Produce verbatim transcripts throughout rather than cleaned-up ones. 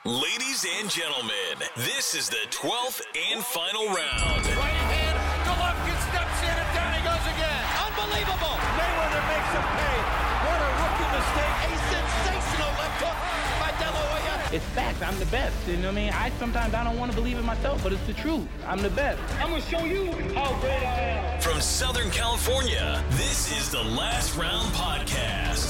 Ladies and gentlemen, this is the twelfth and final round. Right hand, Golovkin steps in, and down he goes again. Unbelievable! Mayweather makes him pay. What a rookie mistake. A sensational left hook by De La Hoya. It's facts. I'm the best. You know what I mean? I sometimes I don't want to believe it myself, but it's the truth. I'm the best. I'm going to show you how great I am. From Southern California, this is the Last Round Podcast.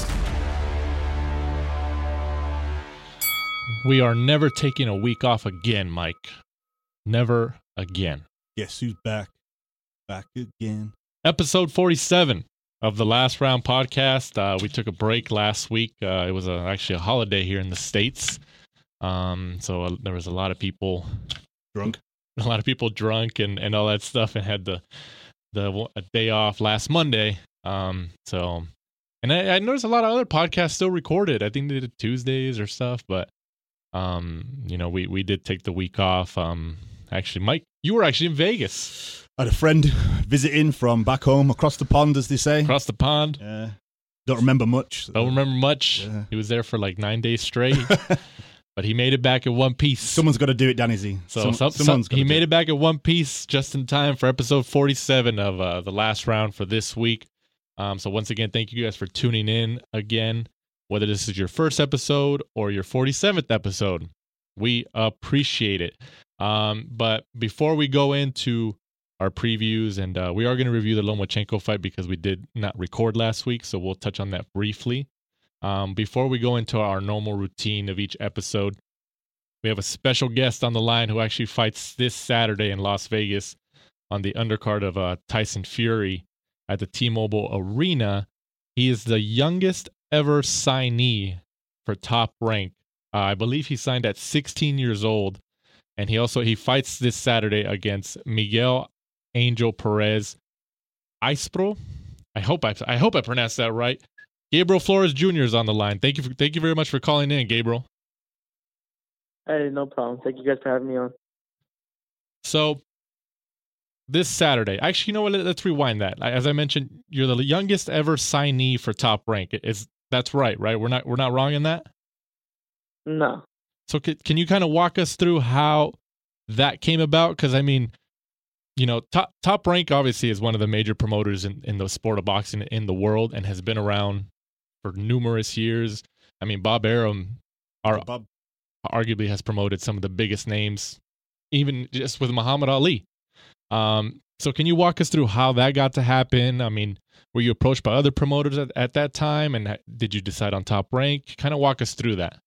We are never taking a week off again, Mike. Never again. Guess who's back? Back again. Episode forty-seven of the Last Round Podcast. Uh, we took a break last week. Uh, it was a, actually a holiday here in the States. Um, so uh, there was a lot of people drunk, a lot of people drunk and, and all that stuff, and had the the a day off last Monday. Um, so, and I, I noticed a lot of other podcasts still recorded. I think they did Tuesdays or stuff, but um, you know, we we did take the week off. Um, actually, Mike, you were actually in Vegas. I had a friend visiting from back home, across the pond, as they say. Across the pond. Yeah. Don't remember much. So. Don't remember much. Yeah. He was there for like nine days straight. But he made it back in one piece. Someone's got to do it, Danny Z. So some, some, someone's some, he made it. it back in one piece just in time for episode forty-seven of uh, the Last Round for this week. Um, so once again, thank you guys for tuning in again. Whether this is your first episode or your forty-seventh episode, we appreciate it. Um, but before we go into our previews, and uh, we are going to review the Lomachenko fight because we did not record last week, so we'll touch on that briefly. Um, before we go into our normal routine of each episode, we have a special guest on the line who actually fights this Saturday in Las Vegas on the undercard of uh, Tyson Fury at the T-Mobile Arena. He is the youngest ever signee for Top Rank. Uh, I believe he signed at sixteen years old, and he also he fights this Saturday against Miguel Angel Perez Ispro. I hope I I hope I pronounced that right. Gabriel Flores Junior is on the line. Thank you for, thank you very much for calling in, Gabriel. Hey, no problem. Thank you guys for having me on. So, this Saturday, actually, you know what? Let's rewind that. As I mentioned, you're the youngest ever signee for Top Rank. Is that's right, right? We're not we're not wrong in that? No. So, can, can you kind of walk us through how that came about? Because I mean, you know, Top Top Rank obviously is one of the major promoters in, in the sport of boxing in the world and has been around for numerous years. I mean, Bob Arum, our, Bob. arguably has promoted some of the biggest names, even just with Muhammad Ali. Um, so can you walk us through how that got to happen? I mean, were you approached by other promoters at, at that time, and did you decide on Top Rank? Kind of walk us through that.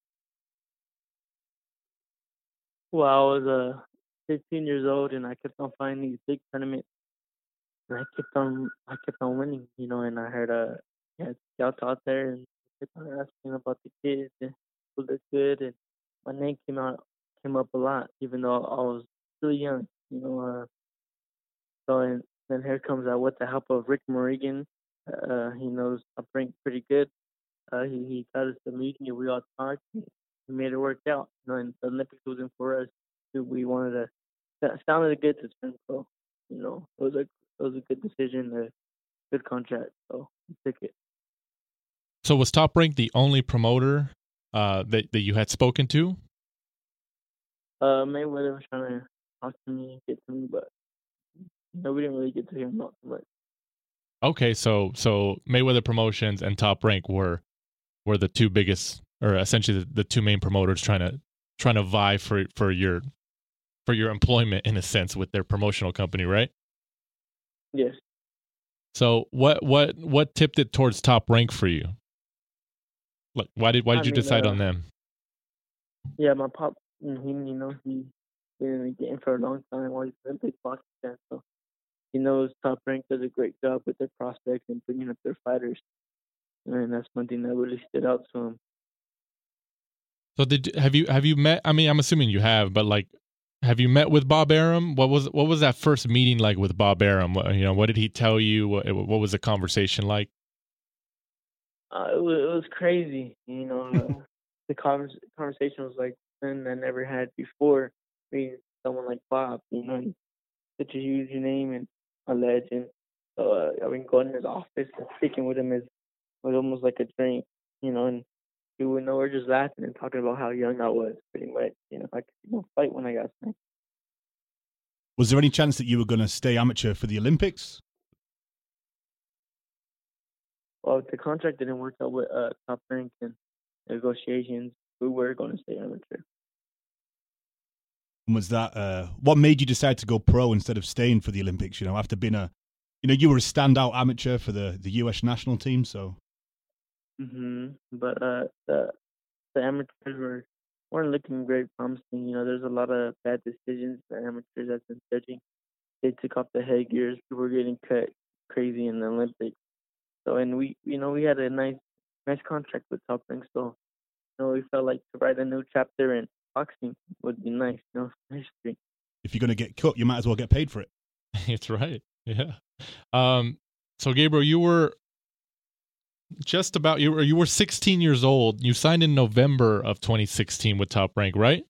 Well, I was uh, fifteen years old, and I kept on finding these big tournaments, and I kept on, I kept on winning, you know. And I heard uh, yeah, scouts out there, and they kept on asking about the kids and who looked good, and my name came out, came up a lot, even though I was really young, you know. Uh, so and then here comes uh, with the help of Rick Morrigan. Uh, he knows I bring pretty good. Uh, he he got us the meeting, and we all talked. And we made it work out. You know, and the Olympics was in for us. We wanted to. That sounded good to turn pro. You know, it was a it was a good decision, a good contract. So we took it. So was Top Rank the only promoter uh, that that you had spoken to? Uh, Mayweather was trying to talk to me, get to me, but no, we didn't really get to hear not too much. Okay, so so Mayweather Promotions and Top Rank were were the two biggest, or essentially the, the two main promoters trying to trying to vie for for your for your employment in a sense with their promotional company, right? Yes. So what what what tipped it towards Top Rank for you? Like, why did why did I you mean, decide uh, on them? Yeah, my pop, he you know he been in the game for a long time. While he's been a big boxing fan, so he knows Top Rank does a great job with their prospects and bringing up their fighters, and that's one thing that really stood out to him. So did have you have you met? I mean, I'm assuming you have, but like, have you met with Bob Arum? What was what was that first meeting like with Bob Arum? What, you know, what did he tell you? What, what was the conversation like? Uh, it was it was crazy, you know. Uh, the convers- conversation was like something I never had before. Meeting someone like Bob, you know, he's such a huge name and a legend. So uh, I mean, going to his office and speaking with him is was almost like a dream, you know. And you know, we're just laughing and talking about how young I was, pretty much. You know, I could you know, fight when I got signed. Was there any chance that you were going to stay amateur for the Olympics? Well, the contract didn't work out with uh, Top Rank and negotiations. We were going to stay amateur. And was that uh, what made you decide to go pro instead of staying for the Olympics? You know, after being a, you know, you were a standout amateur for the, the U S national team. So, hmm But uh, the the amateurs were weren't looking very promising. You know, there's a lot of bad decisions. The amateurs that's been judging, they took off the headgears. People were getting cut crazy in the Olympics. So, and we, you know, we had a nice, nice contract with Top Rank. So, you know, we felt like to write a new chapter in boxing would be nice. You know, history. if you're going to get cut, you might as well get paid for it. It's right. Yeah. Um, so Gabriel, you were just about you were you were sixteen years old. You signed in November of twenty sixteen with Top Rank, right?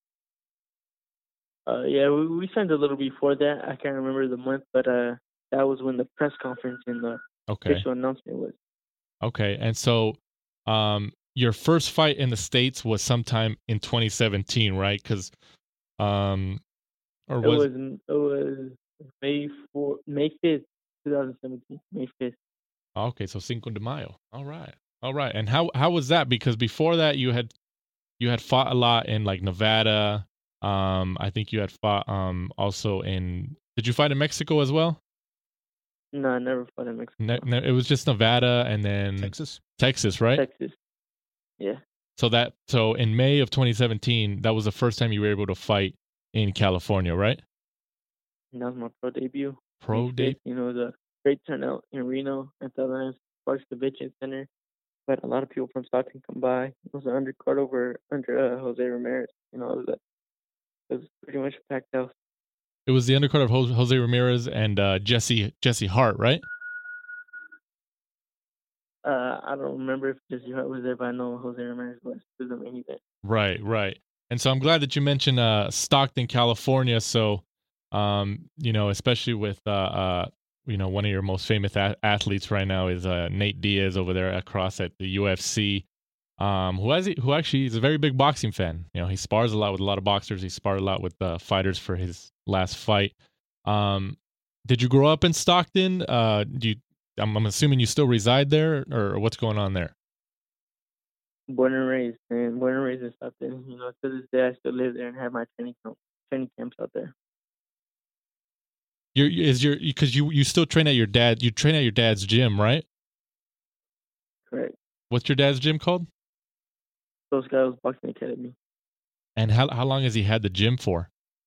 Uh, yeah, we, we signed a little before that. I can't remember the month, but uh, that was when the press conference and the Okay. official announcement was. Okay. And so, um, your first fight in the States was sometime in twenty seventeen, right? Because, um, or It was, was it was May four, May fifth, twenty seventeen. May fifth. okay, so Cinco de Mayo. All right. All right. And how how was that? Because before that you had you had fought a lot in like Nevada. Um, I think you had fought um also in did you fight in Mexico as well? No, I never fought in Mexico. Ne- ne- it was just Nevada and then Texas. Texas, right? Texas. Yeah. So that so in May of twenty seventeen, that was the first time you were able to fight in California, right? And that was my pro debut. Pro May debut. fifth, You know, the great turnout in Reno at the Alliance Sports Convention Center. But a lot of people from Stockton come by. It was an undercard over under uh, Jose Ramirez. You know, it was, a, it was pretty much a packed house. It was the undercard of Jose Jose Ramirez and uh, Jesse Jesse Hart, right? Uh, I don't remember if Jesse Hart was there, but I know Jose Ramirez was. It was the main event. Right, right. And so I'm glad that you mentioned uh, Stockton, California. So, um, you know, especially with uh, uh, you know, one of your most famous a- athletes right now is uh, Nate Diaz over there across at the U F C. Um, who has he, who actually is a very big boxing fan. You know, he spars a lot with a lot of boxers. He sparred a lot with uh, fighters for his last fight. Um, did you grow up in Stockton? Uh, do you? I'm, I'm assuming you still reside there, or what's going on there? Born and raised, man. Born and raised in Stockton. You know, to this day, I still live there and have my training camp, training camps out there. Your is your because you you still train at your dad. You train at your dad's gym, right? Correct. What's your dad's gym called? Those guys Boxing Academy. And how how long has he had the gym for?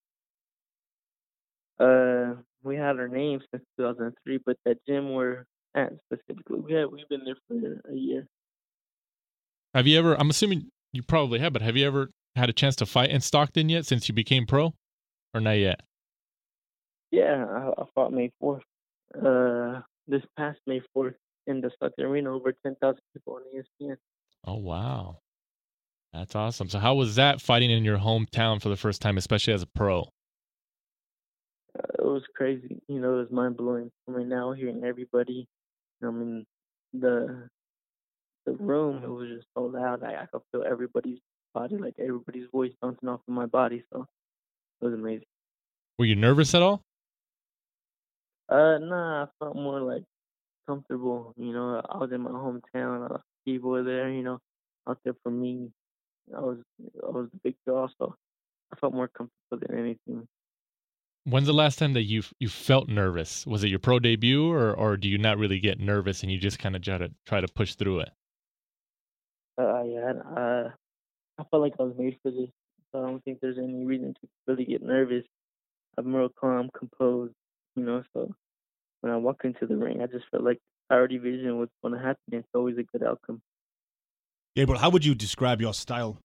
Uh, we had our name since two thousand three, but that gym we're at specifically, we had we've been there for a year. Have you ever? I'm assuming you probably have, but have you ever had a chance to fight in Stockton yet since you became pro, or not yet? Yeah, I, I fought May fourth. Uh, this past May fourth in the Stockton Arena, over ten thousand people on E S P N. Oh wow, that's awesome. So how was that fighting in your hometown for the first time, especially as a pro? Uh, it was crazy. You know, it was mind blowing. I mean, now hearing everybody, I mean, the the room, it was just so loud. I, I could feel everybody's body, like everybody's voice bouncing off of my body. So it was amazing. Were you nervous at all? Uh, nah, I felt more like comfortable. You know, I was in my hometown. Uh, people were there. You know, out there for me. I was I was the big draw, so I felt more comfortable than anything. When's the last time that you you felt nervous? Was it your pro debut, or or do you not really get nervous and you just kind of try to try to push through it? Uh, yeah, uh, I felt like I was made for this. So I don't think there's any reason to really get nervous. I'm real calm, composed, you know. So when I walk into the ring, I just felt like I already envisioned what's going to happen. It's always a good outcome. Yeah, but how would you describe your style?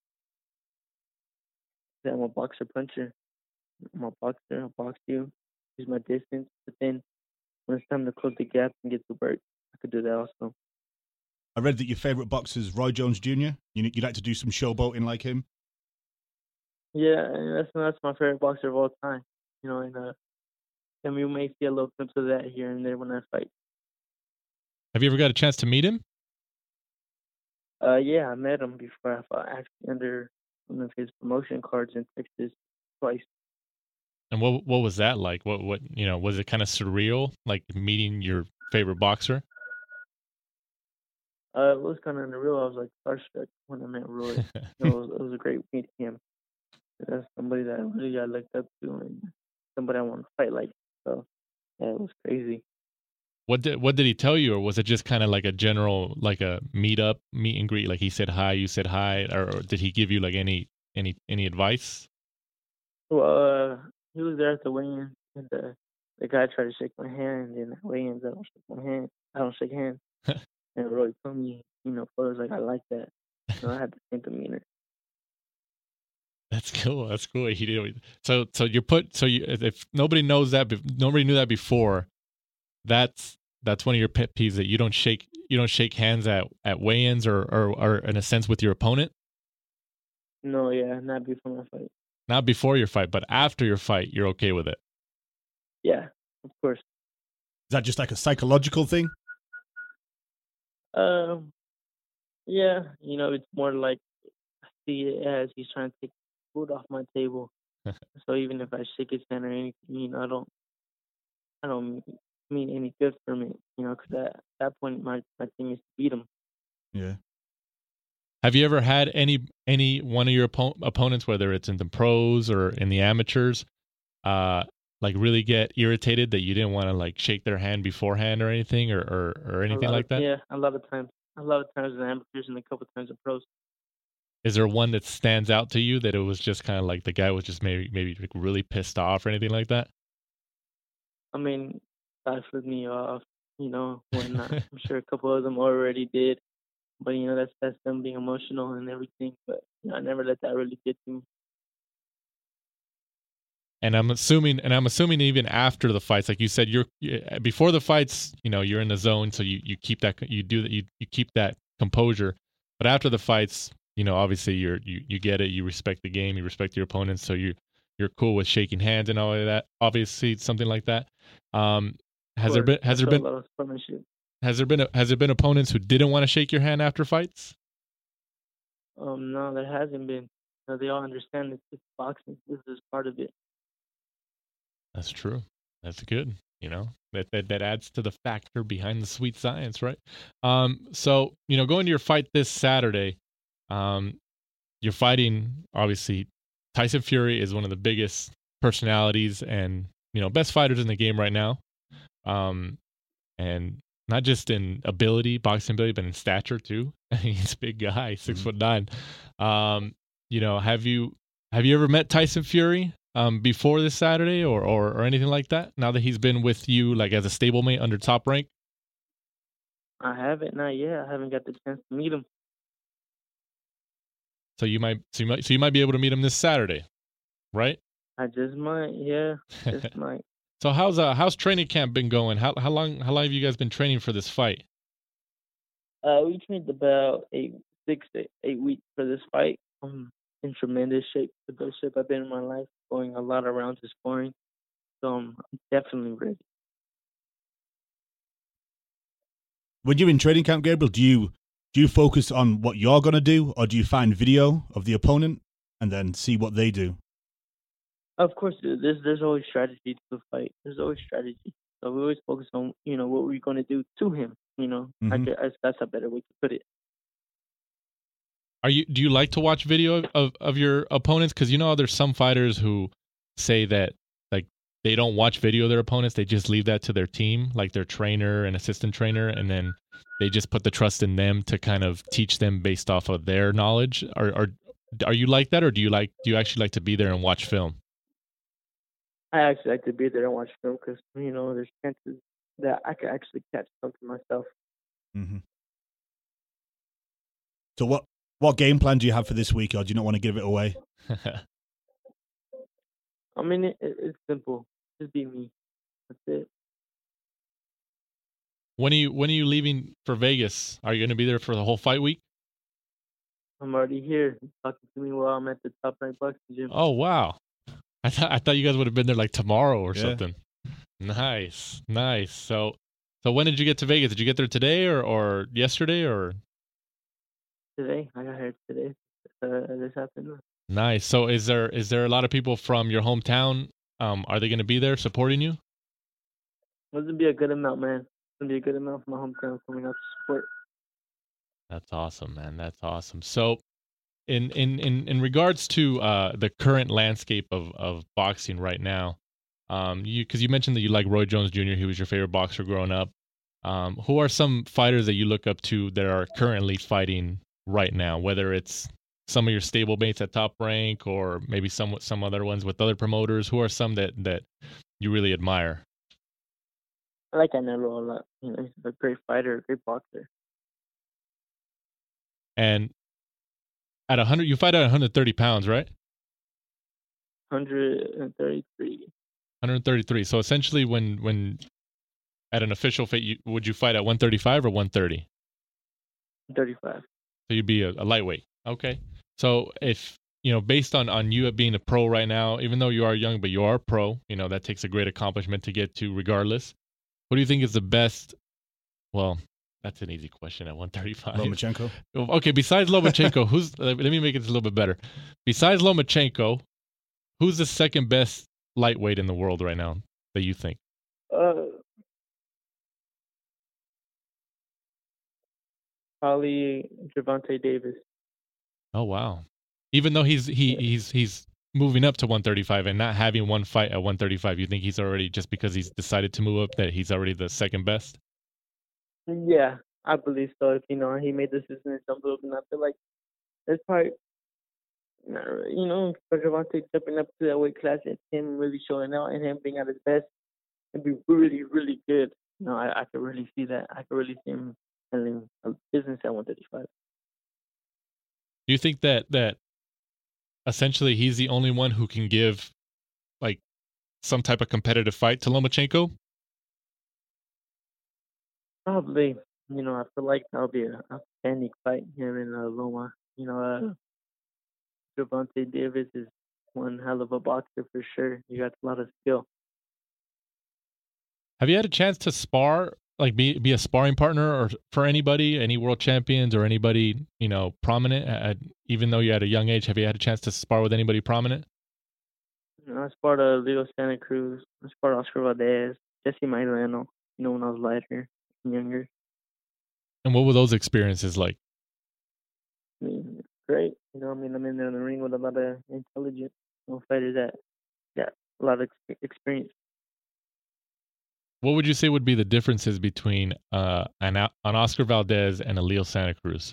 I'm a boxer puncher. I'm a boxer. I'll box you, use my distance. But then when it's time to close the gap and get to work, I could do that also. I read that your favorite boxer is Roy Jones Junior You, you'd like to do some showboating like him? Yeah, and that's that's my favorite boxer of all time. You know, and uh, and we may see a little glimpse of that here and there when I fight. Have you ever got a chance to meet him? Uh, yeah, I met him before I fought actually under one of his promotion cards in Texas twice. And what what was that like? What what you know, was it kind of surreal, like meeting your favorite boxer? Uh, it was kind of unreal. I was like starstruck when I met Roy. You know, it, was, it was a great meeting him. That's somebody that I really got looked up to and somebody I want to fight like. So yeah, it was crazy. What did what did he tell you, or was it just kind of like a general, like a meet up, meet and greet? Like he said hi, you said hi, or, or did he give you like any any any advice? Well, uh, he was there at the weigh-in, and the the guy tried to shake my hand, and at weigh-ins I don't shake my hand. I don't shake hands. And Roy told me, you know, photos like I like that. So I had the same demeanor. That's cool. That's cool. He did. So so you put so you if nobody knows that, nobody knew that before. That's that's one of your pet peeves, that you don't shake you don't shake hands at, at weigh-ins or, or or in a sense with your opponent. No, yeah, not before my fight. Not before your fight, but after your fight, you're okay with it. Yeah, of course. Is that just like a psychological thing? Um, yeah, you know, it's more like I see it as he's trying to take food off my table. So even if I shake his hand or anything, you know, I don't, I don't mean any good from it, you know, because at that point my my thing is to beat him. Yeah. Have you ever had any any one of your oppo- opponents, whether it's in the pros or in the amateurs, uh, like really get irritated that you didn't want to like shake their hand beforehand or anything, or or, or anything like of, that? Yeah, a lot of times. A lot of times in amateurs and a couple of times in pros. Is there one that stands out to you that it was just kind of like the guy was just maybe maybe like really pissed off or anything like that? I mean, that flipped me off, you know, when uh, I'm sure a couple of them already did. But, you know, that's that's them being emotional and everything. But, you know, I never let that really get to me. And I'm assuming, and I'm assuming even after the fights, like you said, you're before the fights, you know, you're in the zone, so you, you keep that, you do that, you, you keep that composure. But after the fights, you know, obviously you're you, you get it, you respect the game, you respect your opponents, so you you're cool with shaking hands and all of that. Obviously, something like that. Um, has there been has there been has there been a, has there been opponents who didn't want to shake your hand after fights? Um, no, there hasn't been. No, they all understand that it's boxing. This is part of it. That's true. That's good. You know, that, that that adds to the factor behind the sweet science, right? Um, so, you know, going to your fight this Saturday, um, you're fighting, obviously, Tyson Fury is one of the biggest personalities and, you know, best fighters in the game right now. Um, and not just in ability, boxing ability, but in stature too. He's a big guy, six mm-hmm. foot nine. Um, you know, have you have you ever met Tyson Fury? Um, before this Saturday or, or or anything like that? Now that he's been with you, like as a stablemate under Top Rank? I haven't, not yet. I haven't got the chance to meet him. So you might, so you might, so you might be able to meet him this Saturday, right? I just might, yeah, just might. So how's uh how's training camp been going? How how long how long have you guys been training for this fight? Uh, we trained about eight, six to eight weeks for this fight. Um, in tremendous shape, the best shape I've been in my life. Going a lot of rounds of scoring, so I'm definitely ready. When you're in training camp, Gabriel, do you do you focus on what you're gonna do, or do you find video of the opponent and then see what they do? Of course, there's there's always strategy to the fight. There's always strategy. So we always focus on, you know, what we're going to do to him. You know, mm-hmm. I guess that's a better way to put it. Are you? Do you like to watch video of, of, of your opponents? Because you know there's some fighters who say that like they don't watch video of their opponents. They just leave that to their team, like their trainer and assistant trainer, and then they just put the trust in them to kind of teach them based off of their knowledge. Are are are you like that, or do you like do you actually like to be there and watch film? I actually like to be there and watch film because you know there's chances that I could actually catch something myself. Mm-hmm. So what? What game plan do you have for this week, or do you not want to give it away? I mean, it, it's simple. Just be me. That's it. When are you When are you leaving for Vegas? Are you going to be there for the whole fight week? I'm already here. Talking to me while I'm at the Top Rank Boxing Gym. Oh wow! I thought I thought you guys would have been there like tomorrow or yeah. something. Nice, nice. So, so when did you get to Vegas? Did you get there today or or yesterday or? today. I got hired today. Uh, this afternoon. Nice. So is there is there a lot of people from your hometown? Um, are they going to be there supporting you? It's gonna be a good amount, man. It's gonna be a good amount from my hometown coming out to support. That's awesome, man. That's awesome. So, in in in in regards to uh, the current landscape of of boxing right now, um, you because you mentioned that you like Roy Jones Junior He was your favorite boxer growing up. Um, who are some fighters that you look up to that are currently fighting right now? Whether it's some of your stablemates at Top Rank, or maybe some some other ones with other promoters. Who are some that that you really admire? I like Canelo a lot. You know, he's a great fighter, a great boxer. And at one hundred, you fight at one hundred thirty pounds, right? one hundred thirty-three. one hundred thirty-three. So essentially, when when at an official fight, you, would you fight at one thirty-five or one thirty? thirty-five. So you'd be a, a lightweight. Okay. So if, you know, based on, on you being a pro right now, even though you are young, but you are a pro, you know, that takes a great accomplishment to get to regardless. What do you think is the best? Well, that's an easy question at one thirty-five. Lomachenko. Okay, besides Lomachenko, who's, let me make it a little bit better. Besides Lomachenko, who's the second best lightweight in the world right now that you think? Uh, probably Gervonta Davis. Oh wow! Even though he's he he's he's moving up to one thirty-five and not having one fight at one thirty-five, you think he's already, just because he's decided to move up, that he's already the second best? Yeah, I believe so. If you know he made the decision to jump up, and I feel like there's probably, you know, for Gervonta jumping up to that weight class and him really showing out and him being at his best, it'd be really really good. You know, I I could really see that. I could really see him handling a business at one thirty-five. Do you think that that essentially he's the only one who can give like some type of competitive fight to Lomachenko? Probably. You know, I feel like that'll be an outstanding fight, him and uh, Loma. You know, uh, Gervonta Davis is one hell of a boxer for sure. He got a lot of skill. Have you had a chance to spar, like be be a sparring partner, or for anybody, any world champions or anybody, you know, prominent? At, even though you're at a young age, have you had a chance to spar with anybody prominent? You know, I sparred uh, Leo Santa Cruz. I sparred Oscar Valdez, Jesse Maidano. You know, when I was lighter and younger. And what were those experiences like? I mean, great. You know, I mean, I'm in there in the ring with a lot of intelligent, you know, fighters that got a lot of ex- experience. What would you say would be the differences between uh, an, an Oscar Valdez and a Leo Santa Cruz?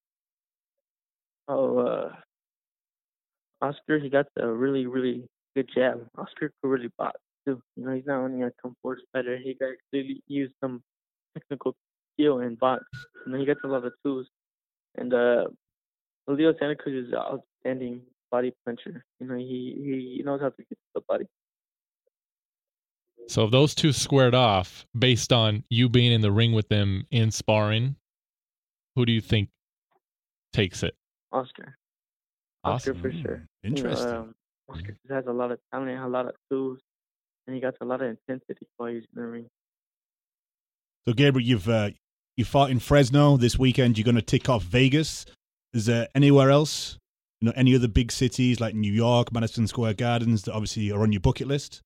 Oh, uh, Oscar, he got a really, really good jab. Oscar could really box, too. You know, he's not only a come forward fighter, he got actually use some technical skill and box. You know, he gets a lot of tools. And uh, Leo Santa Cruz is an outstanding body puncher. You know, he, he knows how to get to the body. So if those two squared off, based on you being in the ring with them in sparring, who do you think takes it? Oscar. Oscar, Oscar for sure. Interesting. You know, um, Oscar just has a lot of talent, a lot of tools, and he got a lot of intensity while he's in the ring. So, Gabriel, you've uh, you fought in Fresno this weekend. You're going to tick off Vegas. Is there anywhere else, you know, any other big cities like New York, Madison Square Gardens that obviously are on your bucket list?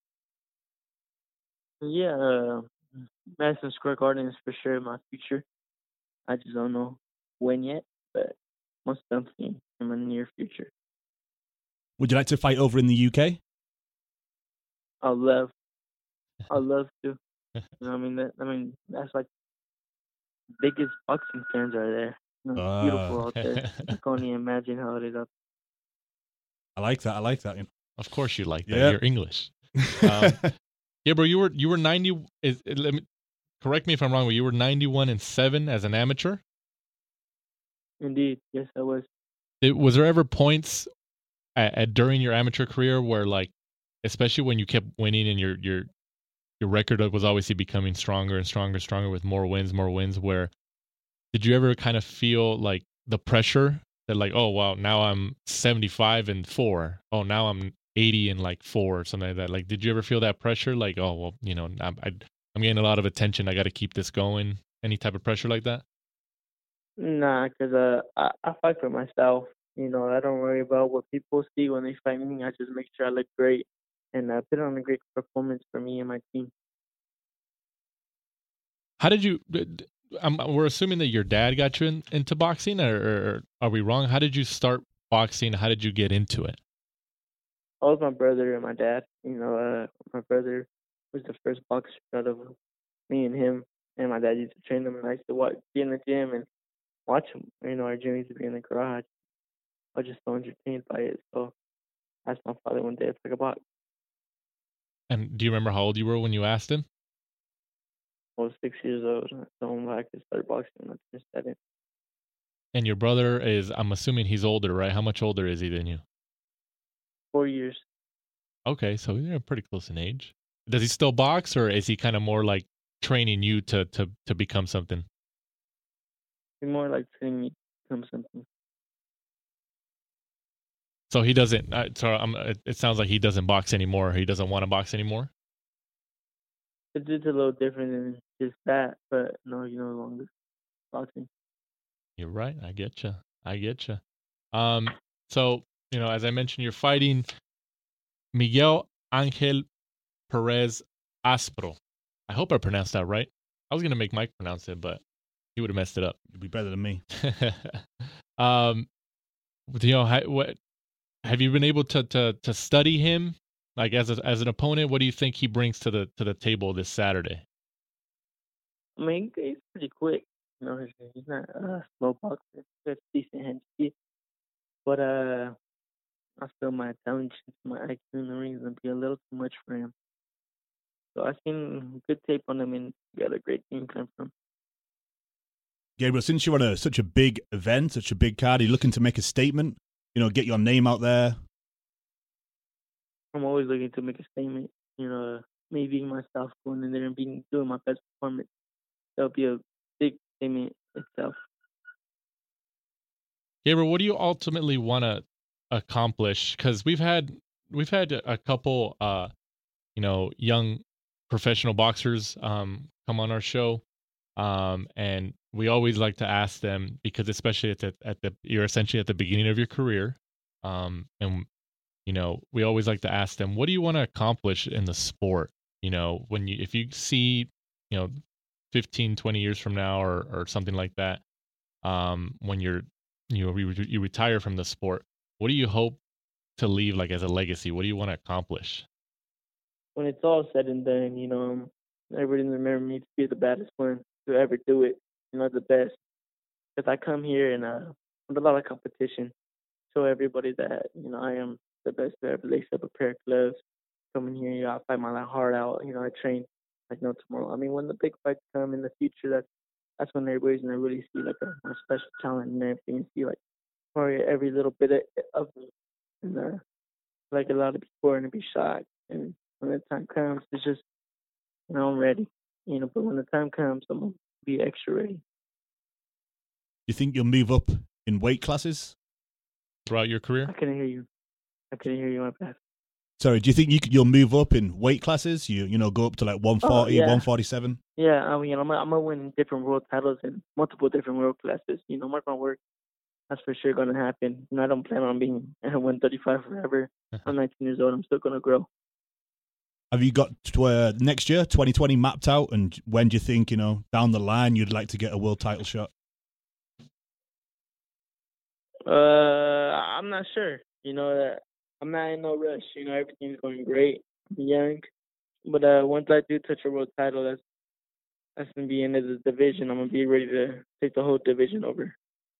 Yeah, uh, Madison Square Garden is for sure my future. I just don't know when yet, but most definitely in my near future. Would you like to fight over in the U K? I love, I love to. You know, what I mean, that, I mean, that's like biggest boxing fans are there. You know, it's beautiful out there. I can only imagine how it is out I like that. I like that. Of course you like that. Yeah. You're English. Um, yeah, bro, you were you were ninety. Is, let me correct me if I'm wrong, but you were ninety-one and seven as an amateur. there. Indeed, yes, I was. It, was there ever points at, at during your amateur career where, like, especially when you kept winning and your your your record was obviously becoming stronger and stronger, stronger with more wins, more wins, where did you ever kind of feel like the pressure that, like, oh wow, now I'm seventy-five and four. Oh, now I'm eighty and like four or something like that. Like, did you ever feel that pressure? Like, oh well, you know, I'm I, I'm getting a lot of attention. I got to keep this going. Any type of pressure like that? Nah, 'cause uh, I, I fight for myself. You know, I don't worry about what people see when they fight me. I just make sure I look great and uh, put on a great performance for me and my team. How did you? d- d- Um, we're assuming that your dad got you in, into boxing, or, or are we wrong? How did you start boxing? How did you get into it? I was my brother and my dad. You know, uh, my brother was the first boxer out of me and him, and my dad used to train him, and I used to watch, be in the gym and watch him. You know, our gym used to be in the garage. I was just so entertained by it. So I asked my father one day if I could box. And do you remember how old you were when you asked him? I was six years old, and I told him I could start boxing. And I just said it. And your brother is, I'm assuming he's older, right? How much older is he than you? Four years. Okay, so you're pretty close in age. Does he still box, or is he kind of more like training you to to to become something? He's more like training me to become something. So he doesn't. Uh, so um, it, it sounds like he doesn't box anymore. He doesn't want to box anymore. It's just a little different than just that, but no, you no longer boxing. You're right. I get you. I get you. Um. So you know, as I mentioned, you're fighting Miguel Angel Perez Aspro. I hope I pronounced that right. I was gonna make Mike pronounce it, but he would have messed it up. You'd be better than me. um. You know, ha- what have you been able to to to study him? Like as a, as an opponent, what do you think he brings to the to the table this Saturday? I mean, he's pretty quick. You know, he's, he's not a slow boxer. He has decent hand speed. But uh, I feel my intelligence, my I Q in the ring is going to be a little too much for him. So I've seen good tape on him and got a great game plan from him. Gabriel, since you're on a, such a big event, such a big card, are you looking to make a statement? You know, get your name out there? I'm always looking to make a statement. You know, me being myself, going in there and being doing my best performance. That'll be a big statement itself. Gabriel, what do you ultimately want to accomplish? Because we've had we've had a couple, uh, you know, young professional boxers um, come on our show, um, and we always like to ask them because, especially at the at the you're essentially at the beginning of your career, um, and you know, we always like to ask them, what do you want to accomplish in the sport? You know, when you if you see, you know, fifteen, twenty years from now or or something like that, um, when you're you know you, you retire from the sport, what do you hope to leave like as a legacy? What do you want to accomplish? When it's all said and done, you know, um, everybody remember me to be the baddest one to ever do it. You know, the best. Because I come here and uh, with a lot of competition, show everybody that you know I am the best to ever lace up a pair of gloves. Coming here, you know, I fight my heart out. You know, I train like no tomorrow. I mean, when the big fights come in the future, that's that's when everybody's gonna really see like a, a special talent and everything, and see like probably every little bit of, of me. And uh, like a lot of people are gonna be shocked. And when the time comes, it's just you know I'm ready. You know, but when the time comes, I'm gonna be extra ready. You think you'll move up in weight classes? Throughout your career? I couldn't hear you. I couldn't hear you, my bad. Sorry, do you think you could, you'll move up in weight classes? You you know, go up to like one forty, Oh, yeah. one forty-seven? Yeah, I mean, I'm, I'm gonna win different world titles in multiple different world classes. You know, mark my work. That's for sure gonna happen. You know, I don't plan on being at one thirty-five forever. I'm nineteen years old. I'm still gonna grow. Have you got to, uh, next year, twenty twenty, mapped out? And when do you think, you know, down the line, you'd like to get a world title shot? Uh, I'm not sure. You know, uh, I'm not in no rush. You know, everything's going great. I'm young, but uh, once I do touch a world title, that's that's gonna be into the division. I'm gonna be ready to take the whole division over.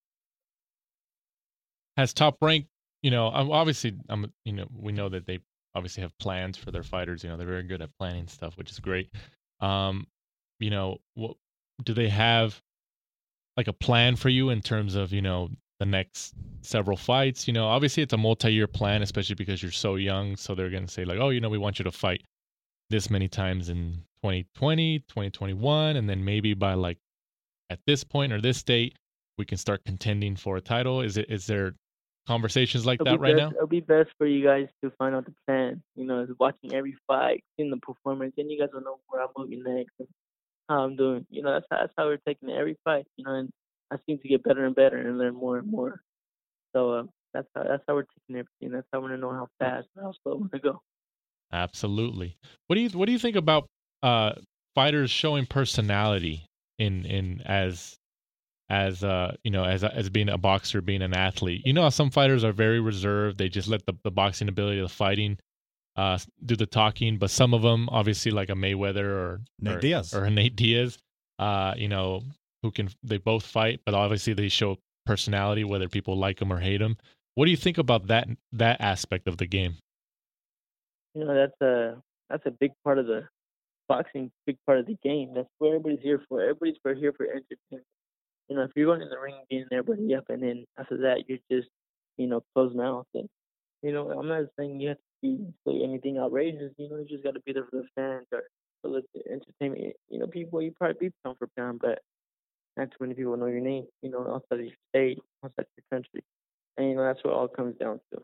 Has Top Rank, you know, um, obviously, um, you know, we know that they obviously have plans for their fighters. You know, they're very good at planning stuff, which is great. Um, you know, what do they have like a plan for you in terms of, you know, the next several fights? You know, obviously it's a multi-year plan, especially because you're so young. So they're going to say like, oh, you know, we want you to fight this many times in twenty twenty, twenty twenty-one. And then maybe by like at this point or this date, we can start contending for a title. Is it, is there conversations like It'll that be right best, now? It'll be best for you guys to find out the plan. You know, is watching every fight, seeing the performance, and you guys will know where I'm moving next and how I'm doing. You know, that's how, that's how we're taking every fight. You know, and I seem to get better and better and learn more and more. So uh, that's how that's how we're taking everything. That's how we're gonna know how fast and how slow we're gonna go. Absolutely. What do you what do you think about uh, fighters showing personality in in as as uh you know as as being a boxer, being an athlete? You know how some fighters are very reserved. They just let the, the boxing ability, the fighting, uh, do the talking. But some of them, obviously, like a Mayweather or Nate or, Diaz. or a Nate Diaz, uh, you know, who can they both fight, but obviously they show personality, whether people like them or hate them. What do you think about that that aspect of the game? You know, that's a that's a big part of the boxing, big part of the game. That's what everybody's here for. Everybody's for here for entertainment. You know, if you're going in the ring beating everybody up, and then after that you're just, you know, closed mouth. And you know, I'm not saying you have to be say anything outrageous. You know, you just got to be there for the fans or for the entertainment. You know, people you probably beat pound for pound, but not too many people know your name. You know, outside of your state, outside your country, and you know that's what it all comes down to.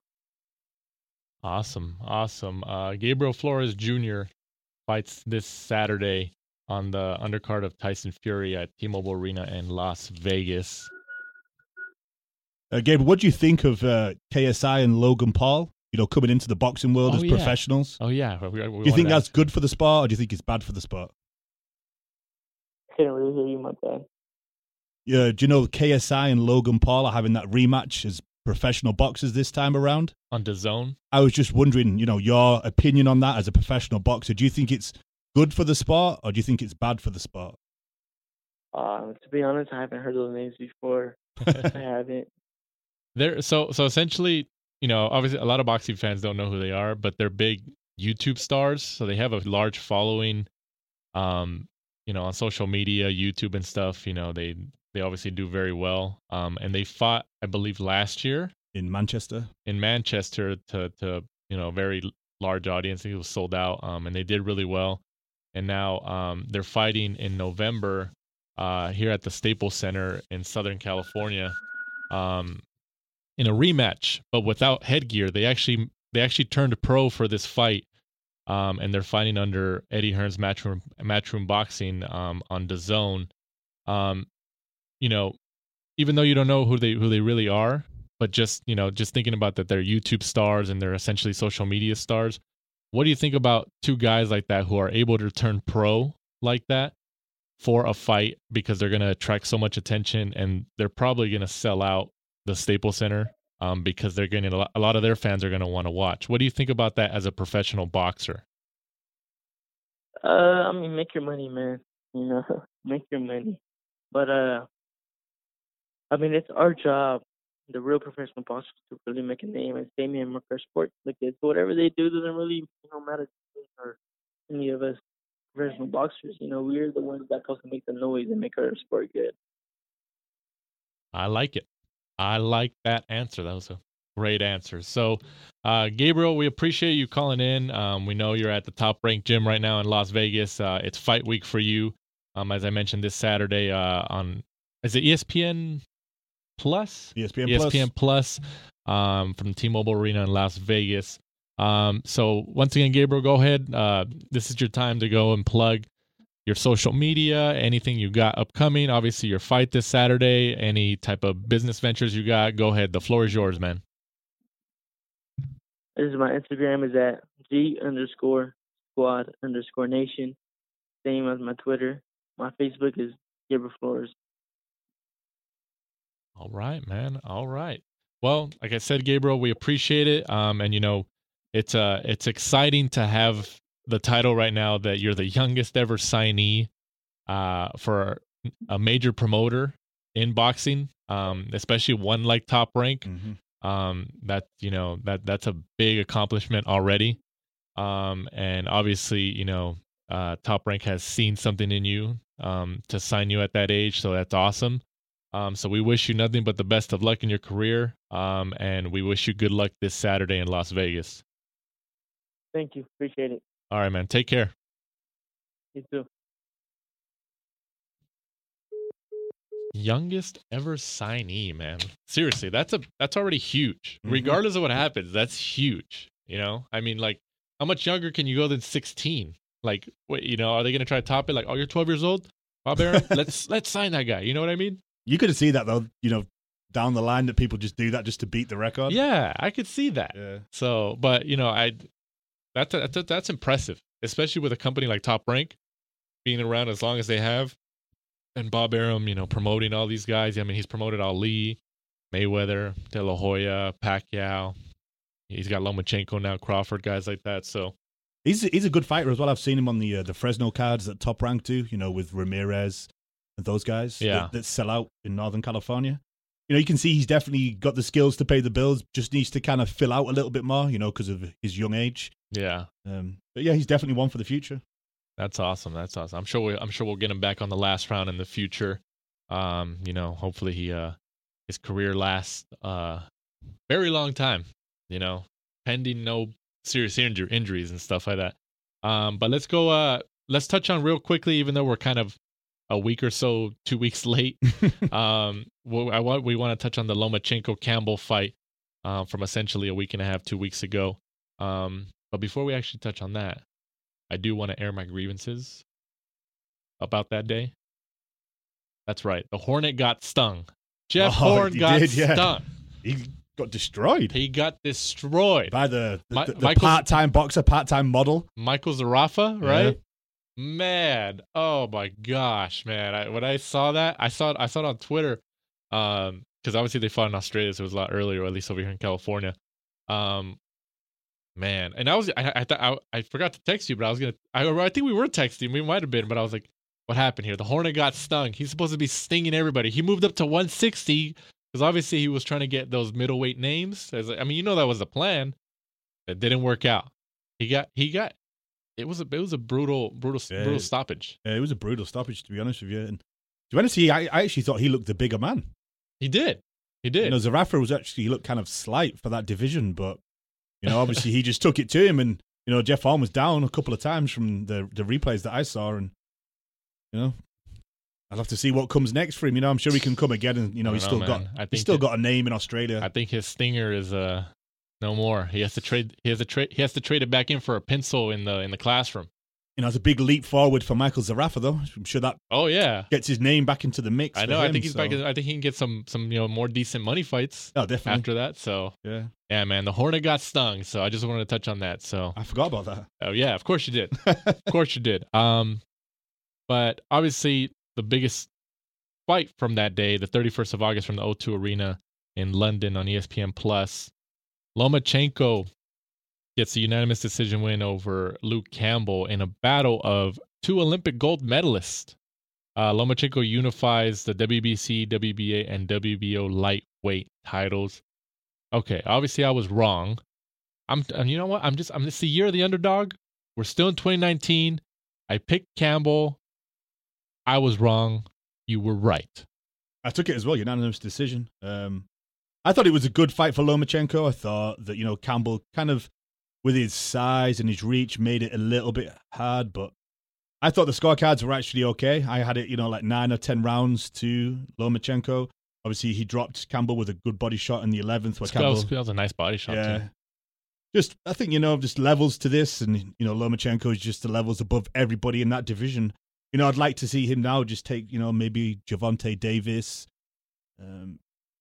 Awesome, awesome. Uh, Gabriel Flores Junior fights this Saturday on the undercard of Tyson Fury at T-Mobile Arena in Las Vegas. Uh, Gabriel, what do you think of uh, K S I and Logan Paul? You know, coming into the boxing world Oh, as yeah. professionals. Oh yeah, we, we Do you think that's good for the sport, or do you think it's bad for the sport? Couldn't really hear you, my bad. Yeah, do you know K S I and Logan Paul are having that rematch as professional boxers this time around? on DAZN? I was just wondering, you know, your opinion on that as a professional boxer. Do you think it's good for the sport, or do you think it's bad for the sport? Uh, to be honest, I haven't heard those names before. I haven't. They're so so essentially, you know, obviously a lot of boxing fans don't know who they are, but they're big YouTube stars, so they have a large following. Um, you know, on social media, YouTube and stuff. You know, they they obviously do very well. Um, and they fought, I believe, last year In Manchester? in Manchester to to you know, very large audience. I think it was sold out. Um, and they did really well. And now um, they're fighting in November uh, here at the Staples Center in Southern California. Um, in a rematch, but without headgear. They actually they actually turned pro for this fight, um, and they're fighting under Eddie Hearn's Matchroom Matchroom Boxing um, on DAZN. Um, you know, even though you don't know who they who they really are, but just you know, just thinking about that, they're YouTube stars and they're essentially social media stars. What do you think about two guys like that who are able to turn pro like that for a fight because they're going to attract so much attention and they're probably going to sell out the Staples Center um, because they're getting a lot, a lot of their fans are going to want to watch. What do you think about that as a professional boxer? Uh, I mean, make your money, man. You know, make your money. But uh, I mean, it's our job, the real professional boxers, to really make a name and stay in our sport. Like this, so whatever they do doesn't really, you know, matter to me or any of us professional boxers. You know, we're the ones that have to make the noise and make our sport good. I like it. I like that answer. That was a great answer. So, uh, Gabriel, we appreciate you calling in. Um, we know you're at the top ranked gym right now in Las Vegas. Uh, it's fight week for you. Um, as I mentioned this Saturday uh, on, is it E S P N Plus? E S P N E S P N Plus um, from T-Mobile Arena in Las Vegas. Um, so once again, Gabriel, go ahead. Uh, this is your time to go and plug your social media, anything you got upcoming. Obviously, your fight this Saturday, any type of business ventures you got. Go ahead. The floor is yours, man. This is my Instagram is at G underscore squad underscore nation. Same as my Twitter. My Facebook is Gabriel Flores. All right, man. All right. Well, like I said, Gabriel, we appreciate it. Um, and you know, it's uh, it's exciting to have the title right now that you're the youngest ever signee uh, for a major promoter in boxing, um, especially one like Top Rank. Mm-hmm. Um, that you know that that's a big accomplishment already. Um, and obviously, you know, uh, Top Rank has seen something in you um, to sign you at that age, so that's awesome. Um, so we wish you nothing but the best of luck in your career, um, and we wish you good luck this Saturday in Las Vegas. Thank you. Appreciate it. All right, man. Take care. You too. Youngest ever signee, man. Seriously, that's a that's already huge. Mm-hmm. Regardless of what happens, that's huge. You know, I mean, like, how much younger can you go than sixteen? Like, what, you know, are they gonna try to top it? Like, oh, you're twelve years old, Bob Arum, let's let's sign that guy. You know what I mean? You could see that though, you know, down the line that people just do that just to beat the record. Yeah, I could see that. Yeah. So, but you know, I that's that's that's impressive, especially with a company like Top Rank being around as long as they have, and Bob Arum, you know, promoting all these guys. I mean, he's promoted Ali, Mayweather, De La Hoya, Pacquiao. He's got Lomachenko now, Crawford, guys like that. So he's he's a good fighter as well. I've seen him on the uh, the Fresno cards that Top Rank do, you know, with Ramirez and those guys Yeah. that, that sell out in Northern California. You know, you can see he's definitely got the skills to pay the bills. Just needs to kind of fill out a little bit more, you know, because of his young age. yeah, Um, but yeah, he's definitely one for the future. that's awesome. That's awesome. I'm sure we I'm sure we'll get him back on the last round in the future. Um, you know, hopefully he uh his career lasts uh very long time. You know, pending no serious injur- injuries and stuff like that. Um, but let's go. Uh, let's touch on real quickly, even though we're kind of a week or so, two weeks late. um, well, I want we want to touch on the Lomachenko Campbell fight uh, from essentially a week and a half, two weeks ago. Um, but before we actually touch on that, I do want to air my grievances about that day. That's right. The Hornet got stung. Jeff Oh, Horn he got did, yeah. stung. He got destroyed He got destroyed. by the, the, Mi- the, the Michael's- part-time boxer, part-time model. Michael Zarafa, Yeah. right? Man, oh my gosh, man! I, when I saw that, I saw it. I saw it on Twitter, um, because obviously they fought in Australia, so it was a lot earlier, or at least over here in California. Um, man, and I was, I, I thought, I, I forgot to text you, but I was gonna, I, I think we were texting, we might have been, but I was like, what happened here? The Hornet got stung. He's supposed to be stinging everybody. He moved up to one sixty because obviously he was trying to get those middleweight names. As- I mean, you know that was the plan. It didn't work out. He got, he got. It was a it was a brutal brutal Yeah. brutal stoppage. Yeah, it was a brutal stoppage, to be honest with you. And to be honest, he, I, I actually thought he looked the bigger man. He did. He did. You know, Zarafa was actually, he looked kind of slight for that division, but, you know, obviously he just took it to him. And, you know, Jeff Horn was down a couple of times from the, the replays that I saw. And, you know, I'll have to see what comes next for him. You know, I'm sure he can come again. And, you know, I he's don't still know, got man. I he's think still it- got a name in Australia. I think his stinger is uh no more. He has to trade. He has to trade. He has to trade it back in for a pencil in the in the classroom. You know, it's a big leap forward for Michael Zarafa, though. I'm sure that Oh yeah, gets his name back into the mix. I for know. I him, think he's so- back. I think he can get some some you know more decent money fights Oh, definitely. after that. So Yeah. yeah, man, the Hornet got stung. So I just wanted to touch on that. So I forgot about that. oh yeah, of course you did. Of course you did. Um, but obviously the biggest fight from that day, the thirty-first of August from the O two Arena in London on E S P N Plus, Lomachenko gets a unanimous decision win over Luke Campbell in a battle of two Olympic gold medalists. Uh, Lomachenko unifies the W B C, W B A, and W B O lightweight titles. Okay, obviously I was wrong. I'm, and you know what? I'm just, I'm just the year of the underdog. We're still in twenty nineteen. I picked Campbell. I was wrong. You were right. I took it as well, unanimous decision. Um, I thought it was a good fight for Lomachenko. I thought that, you know, Campbell kind of, with his size and his reach, made it a little bit hard, but I thought the scorecards were actually okay. I had it, you know, like nine or ten rounds to Lomachenko. Obviously, he dropped Campbell with a good body shot in the eleventh. Where That Campbell, was, that was a nice body shot, yeah. too. Just, I think, you know, just levels to this, and, you know, Lomachenko is just the levels above everybody in that division. You know, I'd like to see him now just take, you know, maybe Gervonta Davis. Um,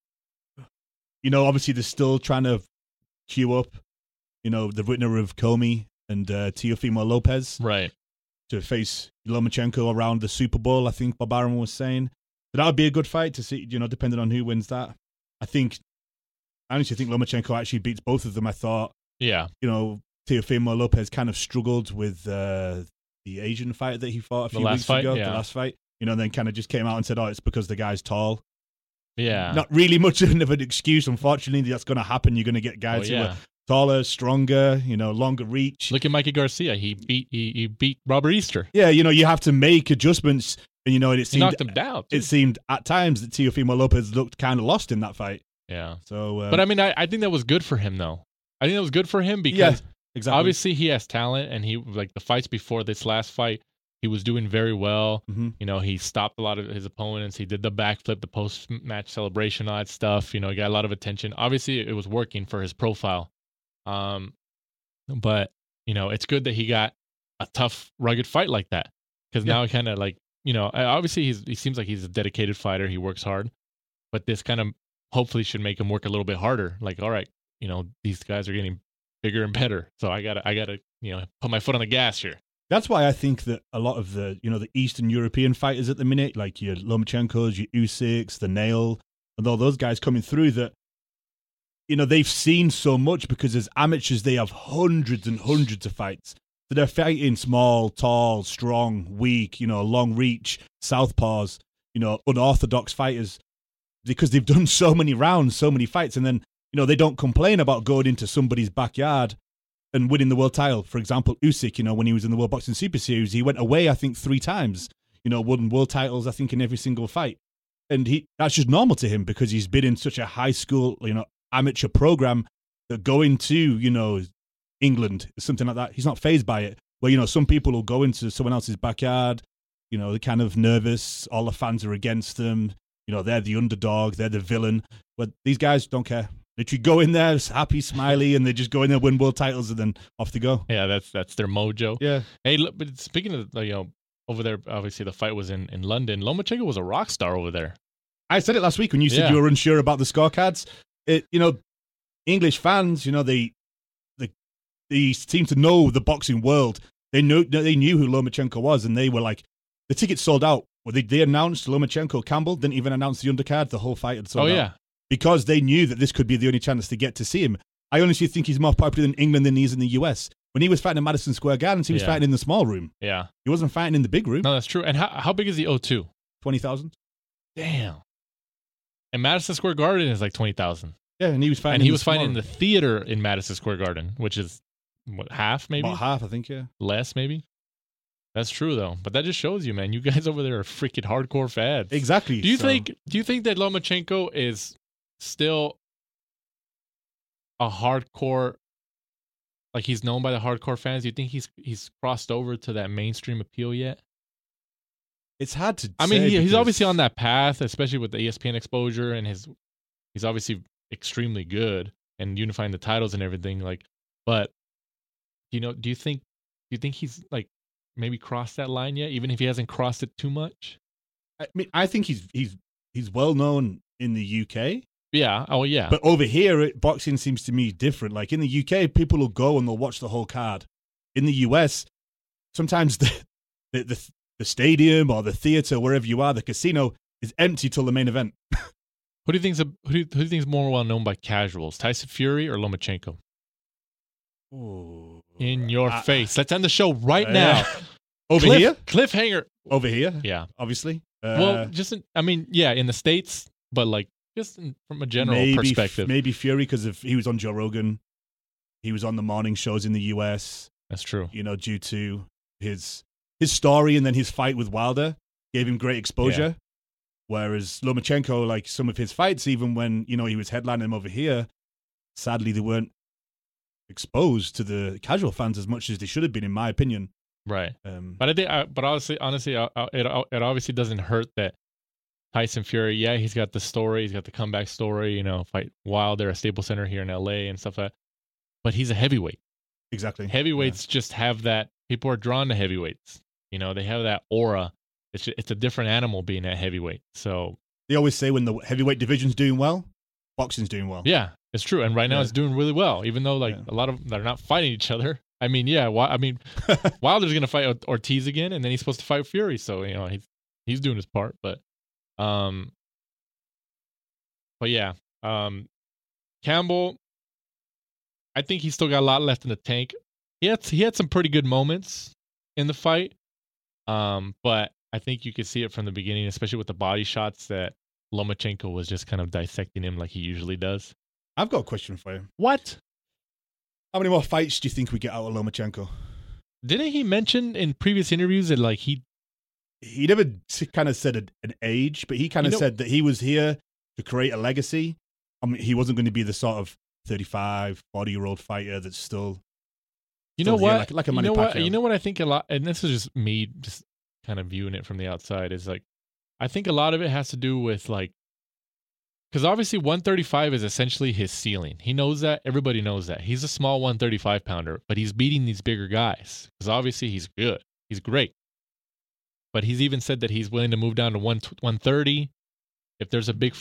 you know, obviously they're still trying to queue up, you know, the winner of Comey and uh, Teofimo Lopez Right. to face Lomachenko around the Super Bowl, I think Bob Arum was saying. But that would be a good fight to see, you know, depending on who wins that. I think, I honestly think Lomachenko actually beats both of them. I thought, Yeah. you know, Teofimo Lopez kind of struggled with uh, the Asian fight that he fought a The few last weeks fight, ago, yeah. the last fight. You know, then kind of just came out and said, oh, it's because the guy's tall. Yeah. Not really much of an excuse, unfortunately. That's going to happen. You're going to get guys Oh, who yeah. are taller, stronger, you know, longer reach. Look at Mikey Garcia. He beat he, he beat Robert Easter. Yeah, you know, you have to make adjustments. And, you know, and it He seemed, knocked him down. too. it seemed at times that Teofimo Lopez looked kind of lost in that fight. Yeah. So, uh, But I mean, I, I think that was good for him, though. I think that was good for him because yeah, exactly. obviously he has talent, and he like the fights before this last fight, he was doing very well. hmm You know, he stopped a lot of his opponents. He did the backflip, the post-match celebration, all that stuff. You know, he got a lot of attention. Obviously, it was working for his profile. Um, but you know, it's good that he got a tough, rugged fight like that because Yeah. now he kind of like, you know, obviously he's he seems like he's a dedicated fighter. He works hard. but this kind of hopefully should make him work a little bit harder. Like, all right, you know, these guys are getting bigger and better, so I gotta, I gotta, you know, put my foot on the gas here. That's why I think that a lot of the, you know, the Eastern European fighters at the minute, like your Lomachenkos, your Usyks, the Nail, and all those guys coming through, that, you know, they've seen so much because as amateurs they have hundreds and hundreds of fights. So they're fighting small, tall, strong, weak, you know, long reach, southpaws, you know, unorthodox fighters, because they've done so many rounds, so many fights, and then, you know, they don't complain about going into somebody's backyard and winning the world title. For example, Usyk, you know, when he was in the World Boxing Super Series, he went away, I think, three times, you know, won world titles, I think, in every single fight. And he that's just normal to him because he's been in such a high school, you know, amateur program that going to, you know, England, something like that, he's not fazed by it. Where, you know, some people will go into someone else's backyard, you know, they're kind of nervous, all the fans are against them, you know, they're the underdog, they're the villain. But these guys don't care. Literally go in there, happy, smiley, and they just go in there, win world titles, and then off they go. Yeah, that's that's their mojo. Yeah. Hey, look, but speaking of, you know, over there, obviously the fight was in, in London. Lomachenko was a rock star over there. I said it last week when you said Yeah. you were unsure about the scorecards. It, you know, English fans, you know, they, they, they seem to know the boxing world. They knew they knew who Lomachenko was, and they were like, the tickets sold out. Well, they, they announced Lomachenko. Campbell didn't even announce the undercard. The whole fight had sold Oh, out. yeah. Because they knew that this could be the only chance to get to see him. I honestly think he's more popular in England than he is in the U S. When he was fighting in Madison Square Gardens, he was Yeah. fighting in the small room. Yeah. He wasn't fighting in the big room. No, that's true. And how how big is the O two? twenty thousand. Damn. And Madison Square Garden is like twenty thousand. Yeah, and he was fighting And in he the was fighting in small the theater in Madison Square Garden, which is, what, half room. maybe? About half, I think, yeah. Less maybe? That's true, though. But that just shows you, man, you guys over there are freaking hardcore fans. Exactly. Do you so- think Do you think that Lomachenko is still a hardcore, like he's known by the hardcore fans? Do you think he's he's crossed over to that mainstream appeal yet? It's hard to I mean, say he, he's because- obviously on that path, especially with the E S P N exposure, and his he's obviously extremely good and unifying the titles and everything. Like, but you know, do you think do you think he's like maybe crossed that line yet, even if he hasn't crossed it too much? I mean, I think he's he's he's well known in the U K, Yeah. Oh, yeah. but over here, it, boxing seems to me different. Like in the U K, people will go and they'll watch the whole card. In the U S, sometimes the the the, the stadium or the theater, wherever you are, the casino is empty till the main event. Who do you think's a, who do you, who do you think's more well known by casuals, Tyson Fury or Lomachenko? Ooh. In your I- face. Let's end the show right Uh, now. Over Cliff- here, Cliffhanger. over here, Yeah. obviously. Uh, Well, just in, I mean, yeah, in the States, but like just in, from a general maybe, perspective. maybe Fury because of he was on Joe Rogan, he was on the morning shows in the U S. That's true. You know, due to his his story and then his fight with Wilder gave him great exposure. Whereas Lomachenko, like some of his fights, even when you know he was headlining him over here, sadly they weren't exposed to the casual fans as much as they should have been, in my opinion. Right. Um, But I think, I, but honestly, honestly, I, I, it it obviously doesn't hurt that Tyson Fury. Yeah, he's got the story, he's got the comeback story. You know, fight Wilder at Staples Center here in L A and stuff like that. But he's a heavyweight. exactly. Heavyweights just have that. People are drawn to heavyweights. You know, they have that aura. It's it's a different animal being at heavyweight. So They always say when the heavyweight division's doing well, boxing's doing well. yeah, it's true. And right now Yeah. it's doing really well, even though like Yeah. a lot of they're not fighting each other. I mean, yeah. Why, I mean, Wilder's gonna fight Or- Ortiz again, and then he's supposed to fight Fury. So you know he's he's doing his part. But um, but yeah, um, Campbell. I think he's still got a lot left in the tank. He had he had some pretty good moments in the fight, um, but I think you could see it from the beginning, especially with the body shots that Lomachenko was just kind of dissecting him like he usually does. I've got a question for you. What? How many more fights do you think we get out of Lomachenko? Didn't he mention in previous interviews that like he He never kind of said a, an age, but he kind of You know- said that he was here to create a legacy. I mean, he wasn't going to be the sort of thirty-five, forty-year-old fighter that's still You know Still here, what? like- like a you Manny know what? Pacquiao. You know what I think a lot, and this is just me just kind of viewing it from the outside, is like, I think a lot of it has to do with like, because obviously one thirty-five is essentially his ceiling. He knows that. Everybody knows that. He's a small one thirty-five pounder, but he's beating these bigger guys because obviously he's good. He's great. But he's even said that he's willing to move down to one one thirty if there's a big fight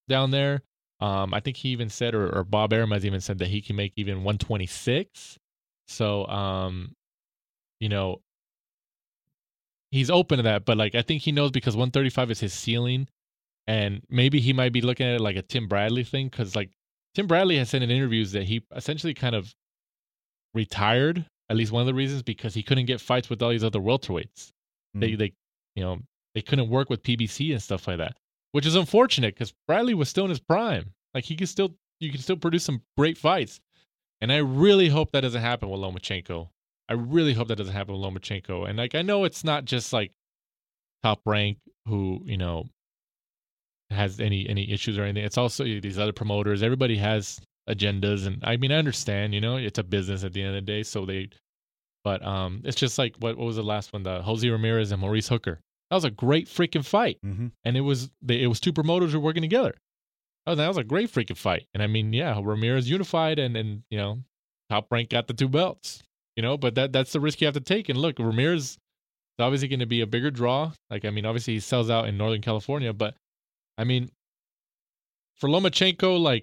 down there. Um, I think he even said, or, or Bob Arum has even said that he can make even one twenty-six. So, um, you know, he's open to that. But like, I think he knows because one thirty-five is his ceiling, and maybe he might be looking at it like a Tim Bradley thing, because like Tim Bradley has said in interviews that he essentially kind of retired. At least one of the reasons, because he couldn't get fights with all these other welterweights. Mm. They, they, you know, they couldn't work with P B C and stuff like that, which is unfortunate because Bradley was still in his prime. Like he could still, you can still produce some great fights, and I really hope that doesn't happen with Lomachenko. I really hope that doesn't happen with Lomachenko. And like I know it's not just like Top Rank who you know has any any issues or anything. It's also these other promoters. Everybody has agendas, and I mean I understand, you know, it's a business at the end of the day, so they but um it's just like what, what was the last one, the Jose Ramirez and Maurice Hooker. That was a great freaking fight. Mm-hmm. And it was they, it was two promoters who were working together. Oh, that was a great freaking fight. And I mean, yeah, Ramirez unified, and and you know, Top Rank got the two belts, you know, but that that's the risk you have to take. And look, Ramirez is obviously going to be a bigger draw. Like I mean, obviously he sells out in Northern California, but I mean, for Lomachenko, like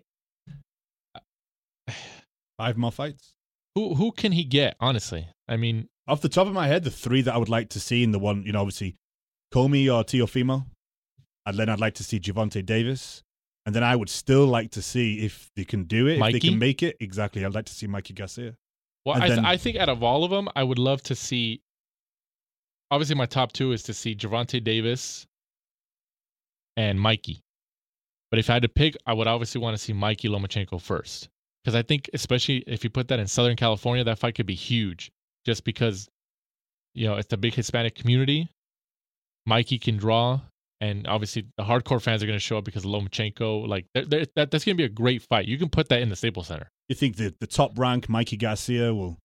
five more fights. Who who can he get, honestly? I mean, off the top of my head, the three that I would like to see in the one, you know, obviously, Comey or Teofimo. And then I'd like to see Gervonta Davis. And then I would still like to see if they can do it, Mikey? if they can make it. Exactly. I'd like to see Mikey Garcia. Well, I, th- then, I think out of all of them, I would love to see, obviously my top two is to see Gervonta Davis and Mikey. But if I had to pick, I would obviously want to see Mikey Lomachenko first. Because I think, especially if you put that in Southern California, that fight could be huge. Just because, you know, it's a big Hispanic community. Mikey can draw, and obviously the hardcore fans are going to show up because of Lomachenko. Like, they're, they're, that, that's going to be a great fight. You can put that in the Staples Center. You think that the top rank, Mikey Garcia, will,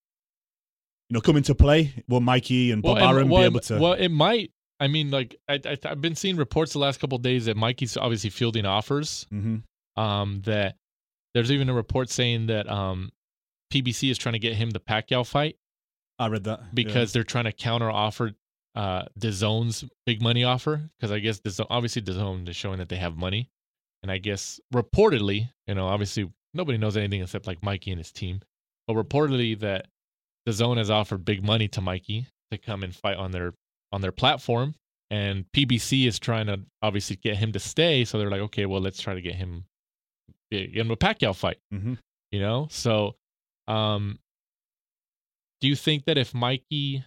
you know, come into play? Will Mikey and Bob well, Arum well, be able to? Well, it might. I mean, like, I, I, I've been seeing reports the last couple of days that Mikey's obviously fielding offers. Mm-hmm. Um, that there's even a report saying that um, P B C is trying to get him the Pacquiao fight. I read that. Because yeah. they're trying to counter offer uh, DAZN's big money offer. Because I guess DAZN, obviously DAZN is showing that they have money. And I guess reportedly, you know, obviously nobody knows anything except like Mikey and his team. But reportedly that DAZN has offered big money to Mikey to come and fight on their on their platform. And P B C is trying to obviously get him to stay. So they're like, okay, well, let's try to get him, get him a Pacquiao fight. Mm-hmm. You know? So, um, do you think that if Mikey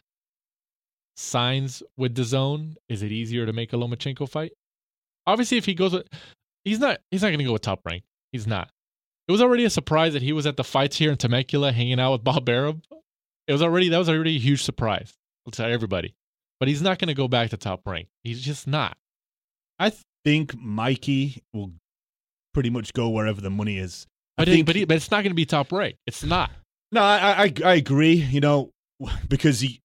signs with DAZN, is it easier to make a Lomachenko fight? Obviously, if he goes with, he's not, he's not going to go with Top Rank. He's not. It was already a surprise that he was at the fights here in Temecula hanging out with Bob Arum. It was already, that was already a huge surprise to everybody. But he's not going to go back to Top Rank. He's just not. I think Mikey will pretty much go wherever the money is. But, I it, think, but, he, but it's not going to be Top Rank. It's not. No, I, I I agree. You know, because he,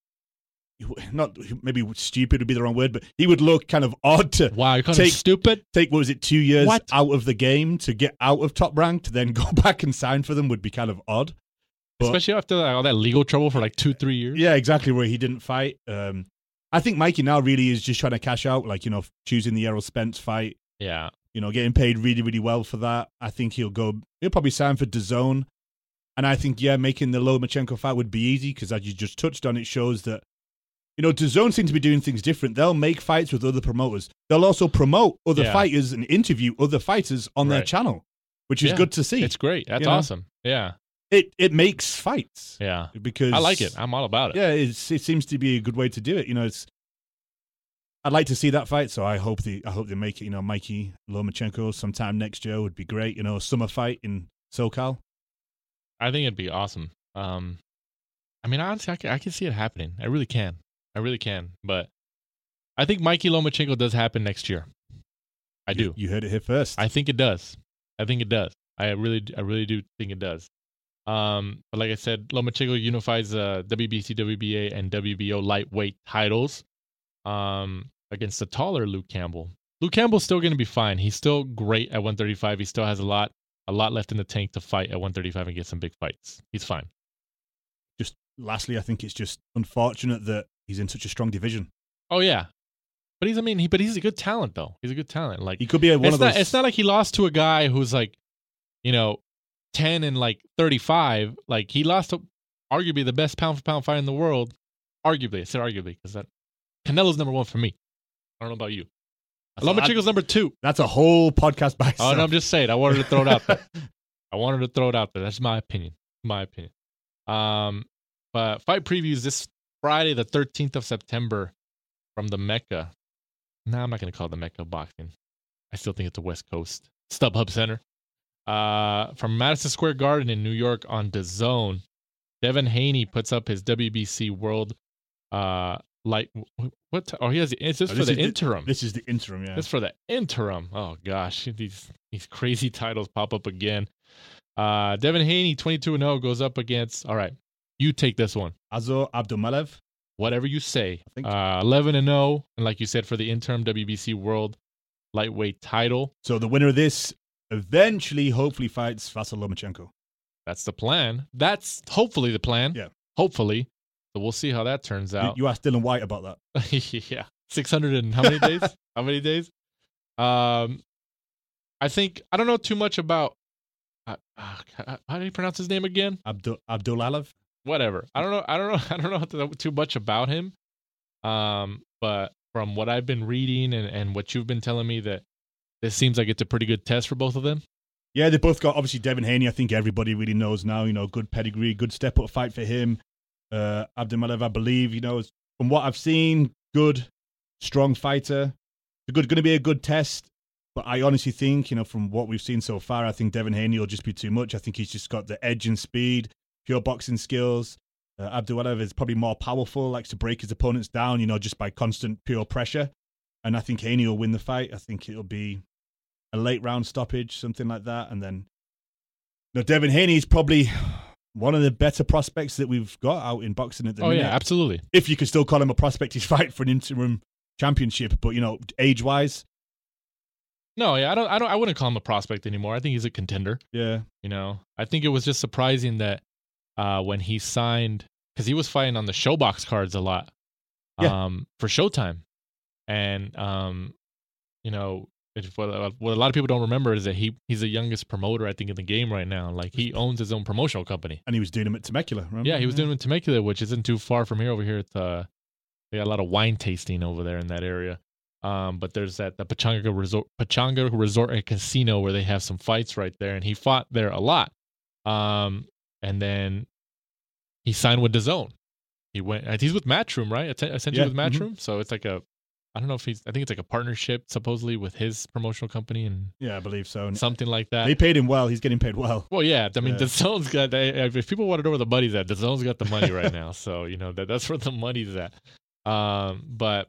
not maybe stupid would be the wrong word, but he would look kind of odd to wow, you're kind take, of stupid. Take what was it, two years what? out of the game to get out of Top Rank to then go back and sign for them would be kind of odd. But, especially after all that legal trouble for like two, three years. Yeah, exactly. Where he didn't fight. Um, I think Mikey now really is just trying to cash out, like, you know, choosing the Errol Spence fight. Yeah. You know, getting paid really, really well for that. I think he'll go, he'll probably sign for DAZN. And I think, yeah, making the Lomachenko fight would be easy because, as you just touched on, it shows that, you know, DAZN seem to be doing things different. They'll make fights with other promoters. They'll also promote other yeah. fighters and interview other fighters on right. their channel, which is yeah. good to see. It's great. That's you know? awesome. Yeah. It it makes fights. Yeah. Because I like it. I'm all about it. Yeah, it's, it seems to be a good way to do it. You know, it's I'd like to see that fight, so I hope they I hope they make it, you know, Mikey Lomachenko sometime next year would be great. You know, a summer fight in SoCal. I think it'd be awesome. Um, I mean, honestly, I can, I can see it happening. I really can. I really can. But I think Mikey Lomachenko does happen next year. I do. You, you heard it here first. I think it does. I think it does. I really, I really do think it does. Um, but like I said, Lomachenko unifies uh, W B C, W B A, and W B O lightweight titles um, against the taller Luke Campbell. Luke Campbell's still going to be fine. He's still great at one thirty-five. He still has a lot, a lot left in the tank to fight at one thirty-five and get some big fights. He's fine. Just lastly, I think it's just unfortunate that he's in such a strong division. Oh yeah, But he's, I mean, he, but he's a good talent though. He's a good talent. Like He could be a, one it's of not, those. it's not like he lost to a guy who's like, you know, ten and like thirty-five. Like he lost to arguably the best pound for pound fighter in the world. Arguably, I said arguably because that Canelo's number one for me. I don't know about you. Lomachenko's number two. That's a whole podcast by Oh, itself. no, I'm just saying. I wanted to throw it out there. I wanted to throw it out there. That's my opinion. My opinion. Um, but fight previews this Friday, the thirteenth of September, from the Mecca. No, I'm not going to call it the Mecca of boxing. I still think it's the West Coast StubHub Center. Uh, from Madison Square Garden in New York on DAZN, Devin Haney puts up his W B C World uh light. What? T- oh, he has. It's just Oh, for this the is the- interim. This is the interim, yeah. It's for the interim. Oh gosh, these these crazy titles pop up again. Uh, Devin Haney, twenty-two and oh, goes up against. All right, you take this one. Azor Abdulmalev. Whatever you say. I think- Uh, eleven and oh, and like you said, for the interim W B C World Lightweight title. So the winner of this eventually, hopefully, fights Vasyl Lomachenko. That's the plan. That's hopefully the plan. Yeah. Hopefully. So we'll see how that turns You, out. you asked Dylan White about that. Yeah, six hundred and how many days? How many days? Um, I think I don't know too much about. Uh, uh, how do you pronounce his name again? Abdul Abdulalev. Whatever. I don't know. I don't know. I don't know too much about him. Um, but from what I've been reading and and what you've been telling me, that this seems like it's a pretty good test for both of them. Yeah, they both got, obviously, Devin Haney, I think everybody really knows now, you know, good pedigree, good step-up fight for him. Uh, Abdulmalev, I believe, you know, is- from what I've seen, good, strong fighter. It's good, going to be a good test, but I honestly think, you know, from what we've seen so far, I think Devin Haney will just be too much. I think he's just got the edge and speed, pure boxing skills. Uh, Abdulmalev is probably more powerful, likes to break his opponents down, you know, just by constant, pure pressure. And I think Haney will win the fight. I think it'll be a late round stoppage, something like that. And then, no, Devin Haney is probably one of the better prospects that we've got out in boxing at the Oh minute. yeah, absolutely. If you could still call him a prospect, he's fighting for an interim championship. But, you know, age wise, No, yeah, I don't. I don't. I wouldn't call him a prospect anymore. I think he's a contender. yeah. You know, I think it was just surprising that uh, when he signed, because he was fighting on the Showbox cards a lot, Yeah. um, for Showtime, and um, you know, if, what, what a lot of people don't remember is that he he's the youngest promoter I think in the game right now. Like he owns his own promotional company. And he was doing him at Temecula, remember? Yeah, he was doing it in Temecula, which isn't too far from here. Over here, it's uh, they got a lot of wine tasting over there in that area. Um, but there's that the Pachanga Resort, Pachanga Resort and Casino where they have some fights right there, and he fought there a lot. Um, and then he signed with DAZN. He went. He's with Matchroom, right? Atten- Essentially Yeah, with Matchroom. So it's like a, I don't know if he's. I think it's like a partnership supposedly with his promotional company and Yeah, I believe so. And something like that. they paid him well. He's getting paid well. Well, yeah. I mean, Yeah. DAZN's got. They, if people want to know where the money's at, DAZN's got the money right now. So you know that that's where the money's at. Um, but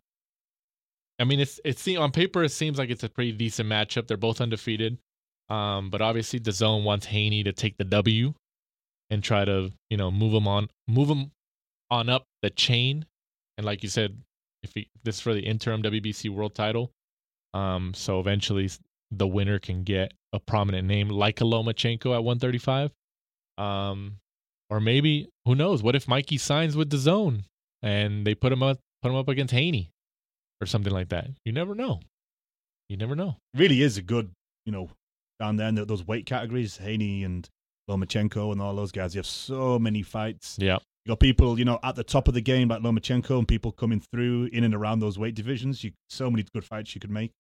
I mean, it's it's on paper it seems like it's a pretty decent matchup. They're both undefeated. Um, but obviously DAZN wants Haney to take the W and try to you know move him on, move him on up the chain. And like you said, if he, this is for the interim W B C World Title, um, so eventually the winner can get a prominent name like a Lomachenko at one thirty-five. Um, or maybe who knows? What if Mikey signs with DAZN and they put him up put him up against Haney or something like that? You never know. You never know. Really is a good, you know, down there in the, those weight categories, Haney and Lomachenko and all those guys. You have so many fights. Yeah. You got people, you know, at the top of the game like Lomachenko and people coming through in and around those weight divisions. You so many good fights you could make.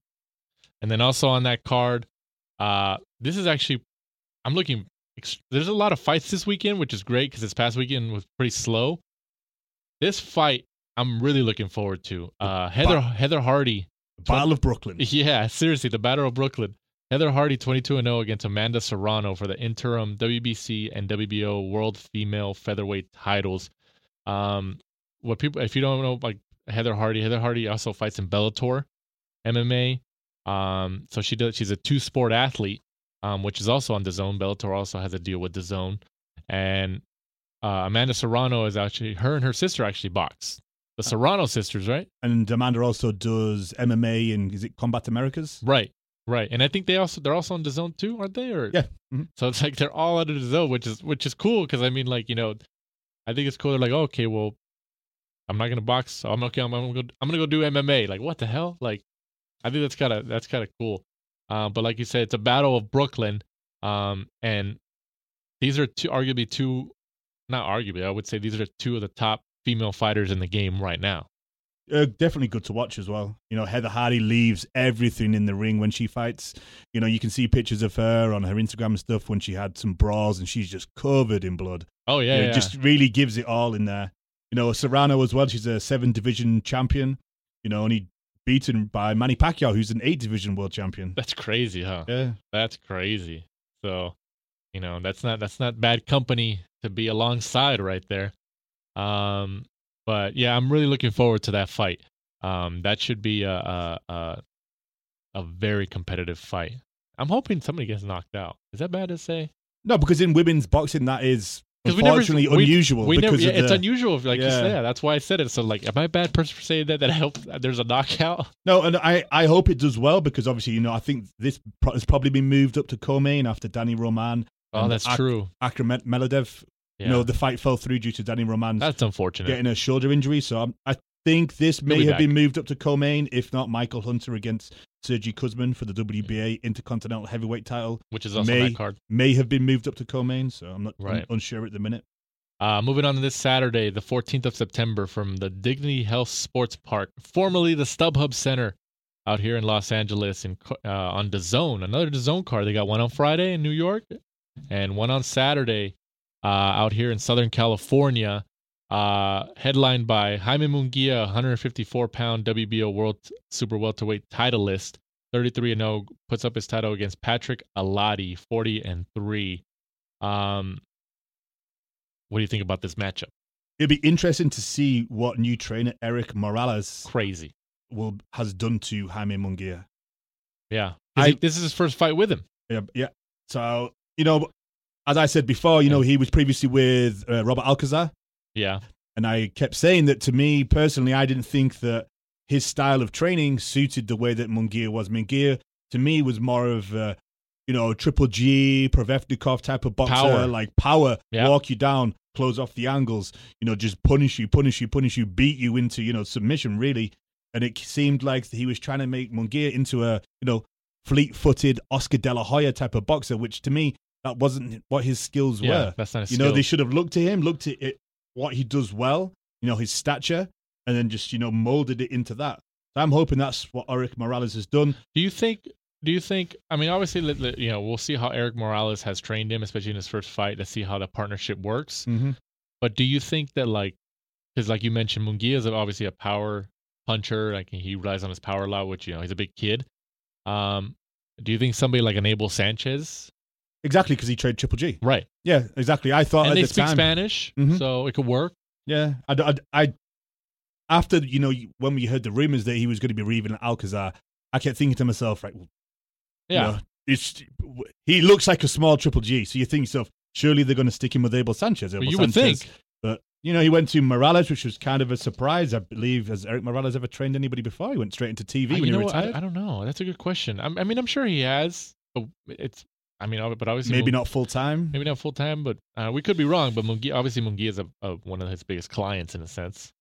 And then also on that card, uh, this is actually, I'm looking, there's a lot of fights this weekend, which is great because this past weekend was pretty slow. This fight, I'm really looking forward to. Uh, Heather Ba- Heather Hardy. Battle of Brooklyn. Yeah, seriously, the Battle of Brooklyn. Heather Hardy, twenty-two and oh against Amanda Serrano for the interim W B C and W B O World Female Featherweight titles. Um, what people, if you don't know, like Heather Hardy, Heather Hardy also fights in Bellator M M A. Um, so she does. She's a two-sport athlete, um, which is also on DAZN. Bellator also has a deal with DAZN, and uh, Amanda Serrano is actually her and her sister actually box. The Serrano sisters, right? And Amanda also does M M A and is it Combat Americas? Right, right. And I think they also they're also on DAZN too, aren't they? Or Yeah. Mhm. So it's like they're all under DAZN, which is which is cool because I mean, like you know, I think it's cool. They're like, oh, okay, well, I'm not gonna box. So I'm okay. I'm, I'm gonna go. I'm gonna go do M M A. Like what the hell? Like I think that's kind of that's kind of cool. Uh, but like you said, it's a battle of Brooklyn, um, and these are two arguably two, not arguably. I would say these are two of the top female fighters in the game right now. Uh, definitely good to watch as well. You know, Heather Hardy leaves everything in the ring when she fights. You know, you can see pictures of her on her Instagram and stuff when she had some brawls and she's just covered in blood. Oh yeah, you know, yeah. Just really gives it all in there. You know, Serrano as well. She's a seven division champion. You know, only beaten by Manny Pacquiao, who's an eight division world champion. That's crazy, huh? Yeah, that's crazy. So, you know, that's not that's not bad company to be alongside right there. Um, but yeah, I'm really looking forward to that fight. Um, that should be a a a, a very competitive fight. I'm hoping somebody gets knocked out. Is that bad to say? no, because in women's boxing that is Because we never, unfortunately we, unusual. we never, because yeah, of it's the, unusual. Like yeah. you said, yeah, that's why I said it. So, like, am I a bad person for saying that? That I hope there's a knockout. No, and I, I hope it does well because obviously, you know, I think this pro- has probably been moved up to co-main after Danny Roman. Oh, that's Ak- true. Akram Meladev. Yeah. You know, the fight fell through due to Danny Roman That's unfortunate. getting a shoulder injury. So I'm, I think this may be have back. been moved up to co-main, if not Michael Hunter against Sergey Kuzmin for the W B A Intercontinental Heavyweight title. Which is also may, on that card. May have been moved up to co-main, so I'm not Right. I'm unsure at the minute. Uh, moving on to this Saturday, the fourteenth of September, from the Dignity Health Sports Park, formerly the StubHub Center, out here in Los Angeles, in, uh, on DAZN. Another DAZN card. They got one on Friday in New York, and one on Saturday uh, out here in Southern California, uh, headlined by Jaime Munguia, one fifty-four pound W B O World Super Welterweight titleist, thirty-three and oh, puts up his title against Patrick Alati, forty and three. Um, what do you think about this matchup? It'd be interesting to see what new trainer Eric Morales Crazy. will has done to Jaime Munguia. Yeah. I- He- this is his first fight with him. Yeah, yeah. So, you know, as I said before, you know, he was previously with uh, Robert Alcazar. Yeah. And I kept saying that to me personally, I didn't think that his style of training suited the way that Munguia was. Munguia, to me, was more of, uh, you know, Triple G, Prevevnikov type of boxer, Power. like power, Yeah. walk you down, close off the angles, you know, just punish you, punish you, punish you, beat you into, you know, submission, really. And it seemed like he was trying to make Munguia into a, you know, fleet-footed Oscar De La Hoya type of boxer, which to me, that wasn't what his skills Yeah, were. that's not his You know, skill. they should have looked at him, looked at it, what he does well, you know, his stature, and then just, you know, molded it into that. So I'm hoping that's what Eric Morales has done. Do you think? Do you think? I mean, obviously, let- let- you know, we'll see how Eric Morales has trained him, especially in his first fight, to see how the partnership works. Mm-hmm. But do you think that, like, because like you mentioned, Munguia is obviously a power puncher. Like he relies on his power a lot, which, you know, he's a big kid. Um, do you think somebody like an Abel Sanchez? Exactly, because he trained Triple G. Right. Yeah, exactly. I thought And at they the speak time, Spanish, Mhm. so it could work. Yeah, I, I, I, after, you know, when we heard the rumors that he was going to be leaving Alcazar, I kept thinking to myself, right, well, Yeah. you know, it's, he looks like a small Triple G, so you think to yourself, surely they're going to stick him with Abel Sanchez. Abel Well, you would Sanchez. think. But, you know, he went to Morales, which was kind of a surprise. I believe, has Eric Morales ever trained anybody before? He went straight into T V Uh, when you he know what? retired. I, I don't know. That's a good question. I, I mean, I'm sure he has. But it's. I mean, ob- but obviously Maybe Mun- not full time. Maybe not full time, but uh, we could be wrong. But Munguia, obviously, Munguia is a, a, one of his biggest clients in a sense.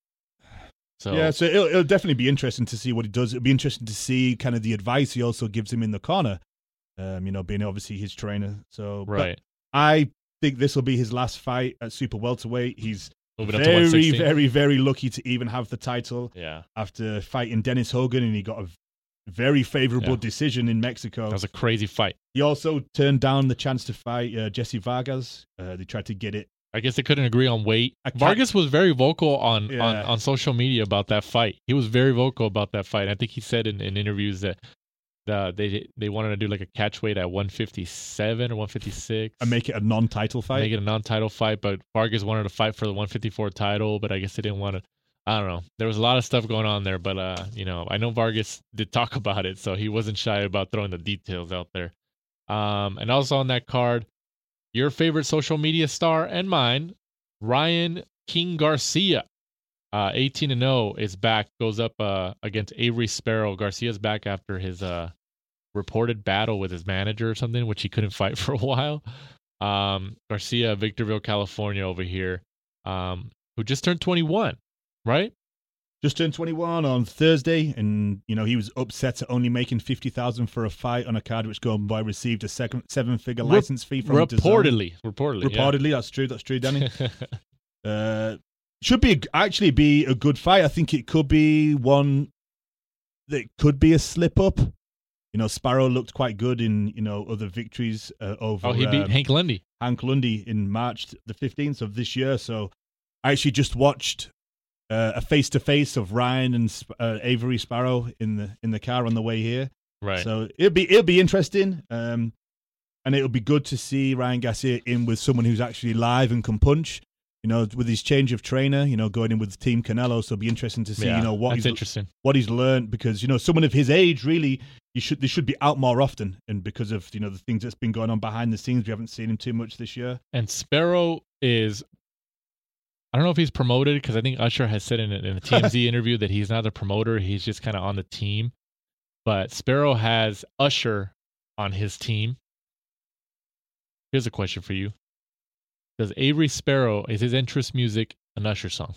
So Yeah, so it'll, it'll definitely be interesting to see what he does. It'll be interesting to see kind of the advice he also gives him in the corner. Um, you know, being obviously his trainer. So, but right. I think this will be his last fight at super welterweight. He's Moving up to very, one sixty. very, very lucky to even have the title Yeah, after fighting Dennis Hogan, and he got a very favorable Yeah. decision in Mexico. that was a crazy fight. He also turned down the chance to fight uh, Jesse Vargas. Uh, they tried to get it. I guess they couldn't agree on weight. I can't- Vargas was very vocal on, on, Yeah. on social media about that fight. He was very vocal about that fight. I think he said in, in interviews that the, they they wanted to do like a catch weight at one fifty-seven or one fifty-six. And make it a non-title fight. Make it a non-title fight, but Vargas wanted to fight for the one fifty-four title, but I guess they didn't want to. I don't know. There was a lot of stuff going on there, but uh, you know, I know Vargas did talk about it, so he wasn't shy about throwing the details out there. Um, and also on that card, your favorite social media star and mine, Ryan King Garcia, uh, eighteen and oh, is back. Goes up uh, against Avery Sparrow. Garcia's back after his uh, reported battle with his manager or something, which he couldn't fight for a while. Um, Garcia, Victorville, California, over here, um, who just turned twenty-one. right? Just turned twenty-one on Thursday, and you know he was upset at only making fifty thousand for a fight on a card which Golden Boy received a second seven-figure Rep- license fee from reportedly, DAZN. reportedly, Reportedly, yeah. that's true. That's true, Danny. uh, should be actually be a good fight. I think it could be one that could be a slip up. You know, Sparrow looked quite good in you know other victories uh, over. Oh, he beat um, Hank Lundy. Hank Lundy in March the fifteenth of this year. So I actually just watched uh, a face to face of Ryan and uh, Avery Sparrow in the in the car on the way here. Right. So it'll be it'll be interesting, um, and it'll be good to see Ryan Garcia in with someone who's actually live and can punch. You know, with his change of trainer, you know, going in with Team Canelo, so it'll be interesting to see, Yeah, you know, what that's he's interesting. what he's learned, because you know, someone of his age, really, you should they should be out more often, and because of you know the things that's been going on behind the scenes, we haven't seen him too much this year. And Sparrow is, I don't know if he's promoted, because I think Usher has said in a, in a T M Z interview that he's not a promoter, he's just kind of on the team. But Sparrow has Usher on his team. Here's a question for you. Does Avery Sparrow, is his interest music an Usher song?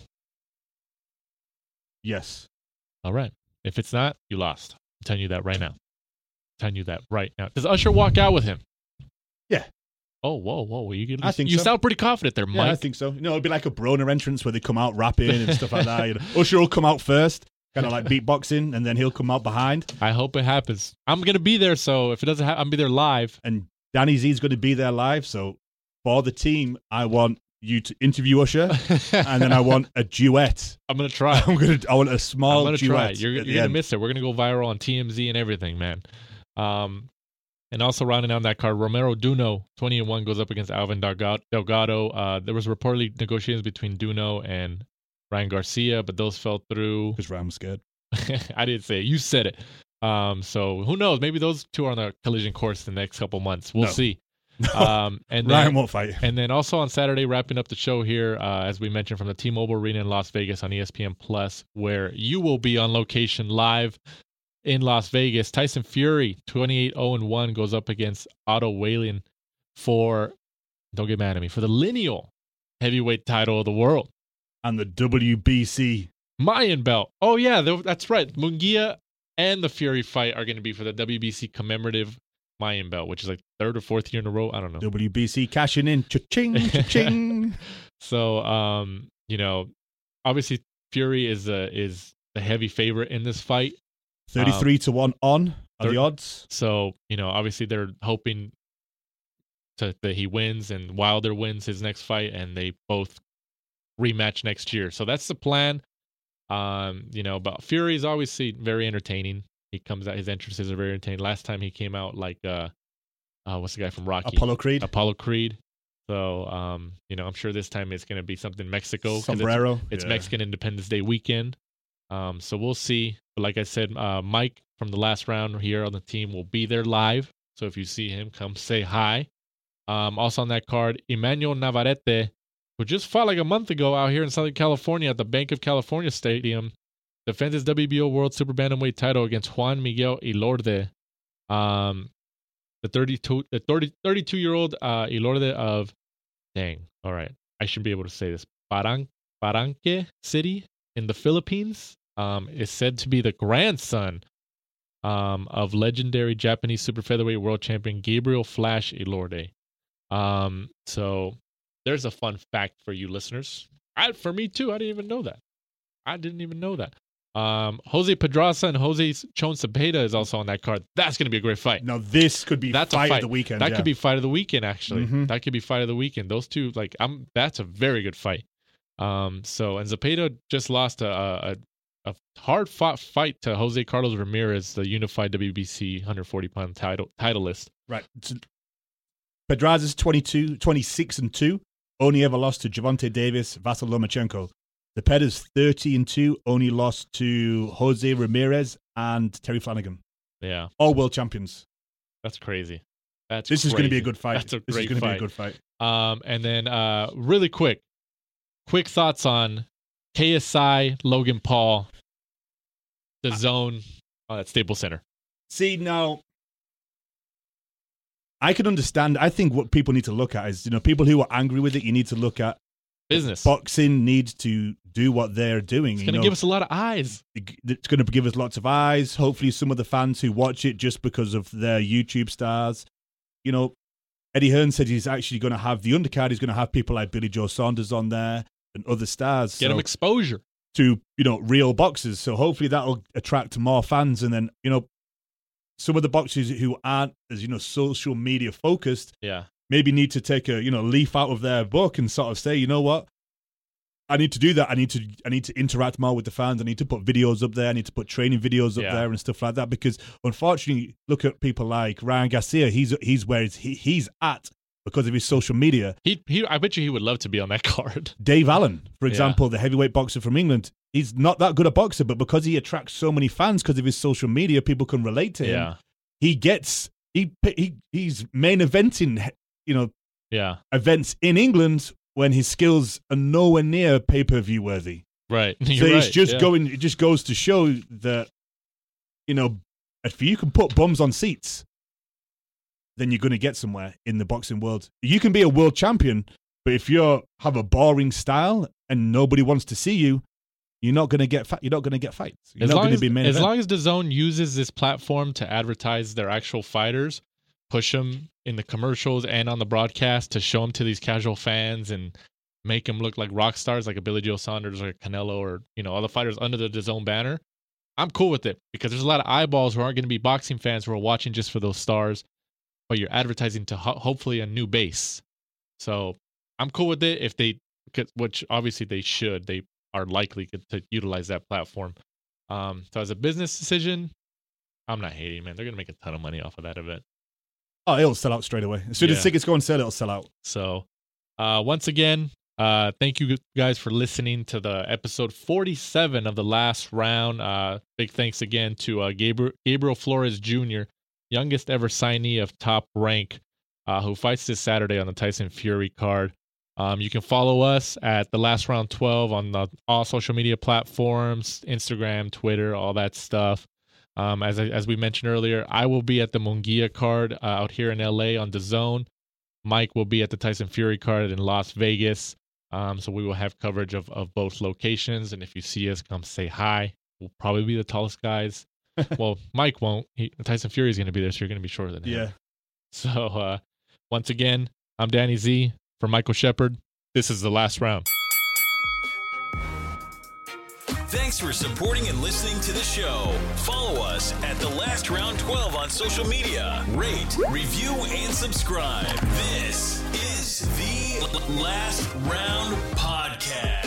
Yes. All right. If it's not, you lost. I'm telling you that right now. I'm telling you that right now. Does Usher walk out with him? Yeah. Oh, whoa, whoa. You, I think you so. sound pretty confident there, Yeah, Mike. I think so. You know, it'll be like a Broner entrance where they come out rapping and stuff like that. You know. Usher will come out first, kind of like beatboxing, and then he'll come out behind. I hope it happens. I'm going to be there, so if it doesn't happen, I'm going to be there live. And Danny Z's going to be there live, so for the team, I want you to interview Usher, and then I want a duet. I'm going to try. I'm gonna. I want a small I'm going to duet. try. You're, you're at the going to end. miss it. We're going to go viral on T M Z and everything, man. Um, and also rounding out that card, Romero Duno, twenty and one, goes up against Alvin Delgado. Delgado. Uh, there was reportedly negotiations between Duno and Ryan Garcia, but those fell through. Because Ryan was scared. I didn't say it. You said it. Um, so who knows? Maybe those two are on a collision course the next couple months. We'll No. see. No. Um, and Ryan then, won't fight. and then also on Saturday, wrapping up the show here, uh, as we mentioned, from the T-Mobile Arena in Las Vegas on E S P N Plus, where you will be on location live in Las Vegas. Tyson Fury, twenty-eight oh and one, goes up against Otto Wallin for, don't get mad at me, for the lineal heavyweight title of the world. And the W B C. Mayan belt. Oh, yeah, th- that's right. Munguia and the Fury fight are going to be for the W B C commemorative Mayan belt, which is like third or fourth year in a row. I don't know. W B C cashing in. Cha-ching, cha-ching. So, um, you know, obviously Fury is a, is the heavy favorite in this fight. thirty-three to one on are thir- the odds. So, you know, obviously they're hoping to, that he wins and Wilder wins his next fight and they both rematch next year. So that's the plan. Um, you know, but Fury is obviously very entertaining. He comes out, his entrances are very entertaining. Last time he came out like, uh, uh what's the guy from Rocky? Apollo Creed. Apollo Creed. So, um, you know, I'm sure this time it's going to be something Mexico. 'cause it's- Sombrero. It's Yeah. Mexican Independence Day weekend. Um, so we'll see. But like I said, uh, Mike from the last round here on the team will be there live. So if you see him, come say hi. Um, also on that card, Emmanuel Navarrete, who just fought like a month ago out here in Southern California at the Bank of California Stadium, defends his W B O World Super Bantamweight title against Juan Miguel Elorde. Um, the thirty-two, the thirty, thirty-two-year-old uh, Elorde of, dang, all right, I should be able to say this, Parang, Paranque City in the Philippines, um, is said to be the grandson um, of legendary Japanese super featherweight world champion Gabriel Flash Elorde. Um, so there's a fun fact for you listeners. I, for me too, I didn't even know that. I didn't even know that. Um, Jose Pedraza and Jose Chon Cepeda is also on that card. That's going to be a great fight. Now this could be That's fight, a fight of the weekend. That yeah. could be fight of the weekend, actually. Mhm. That could be fight of the weekend. Those two, like, I'm. That's a very good fight. Um, so and Cepeda just lost a a, a hard fought fight to Jose Carlos Ramirez, the unified W B C one forty pound title titleist. Right. So Pedraza's twenty-two, twenty-six and two. Only ever lost to Javante Davis, Vasyl Lomachenko. Cepeda's thirty and two. Only lost to Jose Ramirez and Terry Flanagan. Yeah, All world champions. that's crazy. That's This is going to be a crazy. good fight. That's a this great is going to be fight. a good fight. Um, and then uh, really quick, quick thoughts on K S I, Logan Paul, the zone uh, at Staples Center. See, now, I can understand. I think what people need to look at is, you know, people who are angry with it, you need to look at Business. Boxing needs to do what they're doing. It's going to give us a lot of eyes. It's going to give us lots of eyes. Hopefully, some of the fans who watch it just because of their YouTube stars. You know, Eddie Hearn said he's actually going to have the undercard. He's going to have people like Billy Joe Saunders on there and other stars. Get so, them exposure to, you know, real boxers. So hopefully that'll attract more fans. And then, you know, some of the boxers who aren't, as you know, social media focused, yeah, maybe need to take a, you know, leaf out of their book and sort of say, you know what, I need to do that. I need to, I need to interact more with the fans. I need to put videos up there. I need to put training videos up yeah. there and stuff like that. Because unfortunately, look at people like Ryan Garcia. He's he's where he, he's at because of his social media. He he. I bet you he would love to be on that card. Dave Allen, for example, yeah. the heavyweight boxer from England. He's not that good a boxer, but because he attracts so many fans because of his social media, people can relate to him. Yeah. He gets he he he's main eventing, you know, yeah, events in England when his skills are nowhere near pay-per-view worthy. Right. So You're it's right. just yeah. going. It just goes to show that, you know, if you can put bums on seats, then you're going to get somewhere in the boxing world. You can be a world champion, but if you have a boring style and nobody wants to see you, you're not going to get. Fa- you're not going to get fights. You're as not long going as, to be main as event. long as DAZN uses this platform to advertise their actual fighters, push them in the commercials and on the broadcast to show them to these casual fans and make them look like rock stars, like a Billy Joe Saunders or a Canelo or, you know, all the fighters under the DAZN banner. I'm cool with it because there's a lot of eyeballs who aren't going to be boxing fans who are watching just for those stars, but you're advertising to ho- hopefully a new base. So I'm cool with it if they, which obviously they should, they are likely to utilize that platform. Um, so as a business decision, I'm not hating, man. They're going to make a ton of money off of that event. Oh, it'll sell out straight away. As soon Yeah. as tickets go on sale, it'll sell out. So, uh, once again, uh, thank you guys for listening to the episode forty-seven of the last round. Uh, big thanks again to uh, Gabriel, Gabriel Flores Junior, youngest ever signee of Top Rank, uh, who fights this Saturday on the Tyson Fury card. Um, you can follow us at the Last Round twelve on the, all social media platforms, Instagram, Twitter, all that stuff. Um, as I, as we mentioned earlier, I will be at the Munguia card uh, out here in L A on DAZN. Mike will be at the Tyson Fury card in Las Vegas. Um, so we will have coverage of, of both locations. And if you see us, come say hi. We'll probably be the tallest guys. Well, Mike won't. He, Tyson Fury is going to be there, so you're going to be shorter than him. Yeah. So uh, once again, I'm Danny Z for Michael Shepard. This is the last round. Thanks for supporting and listening to the show. Follow us at The Last Round twelve on social media. Rate, review, and subscribe. This is the Last Round Podcast.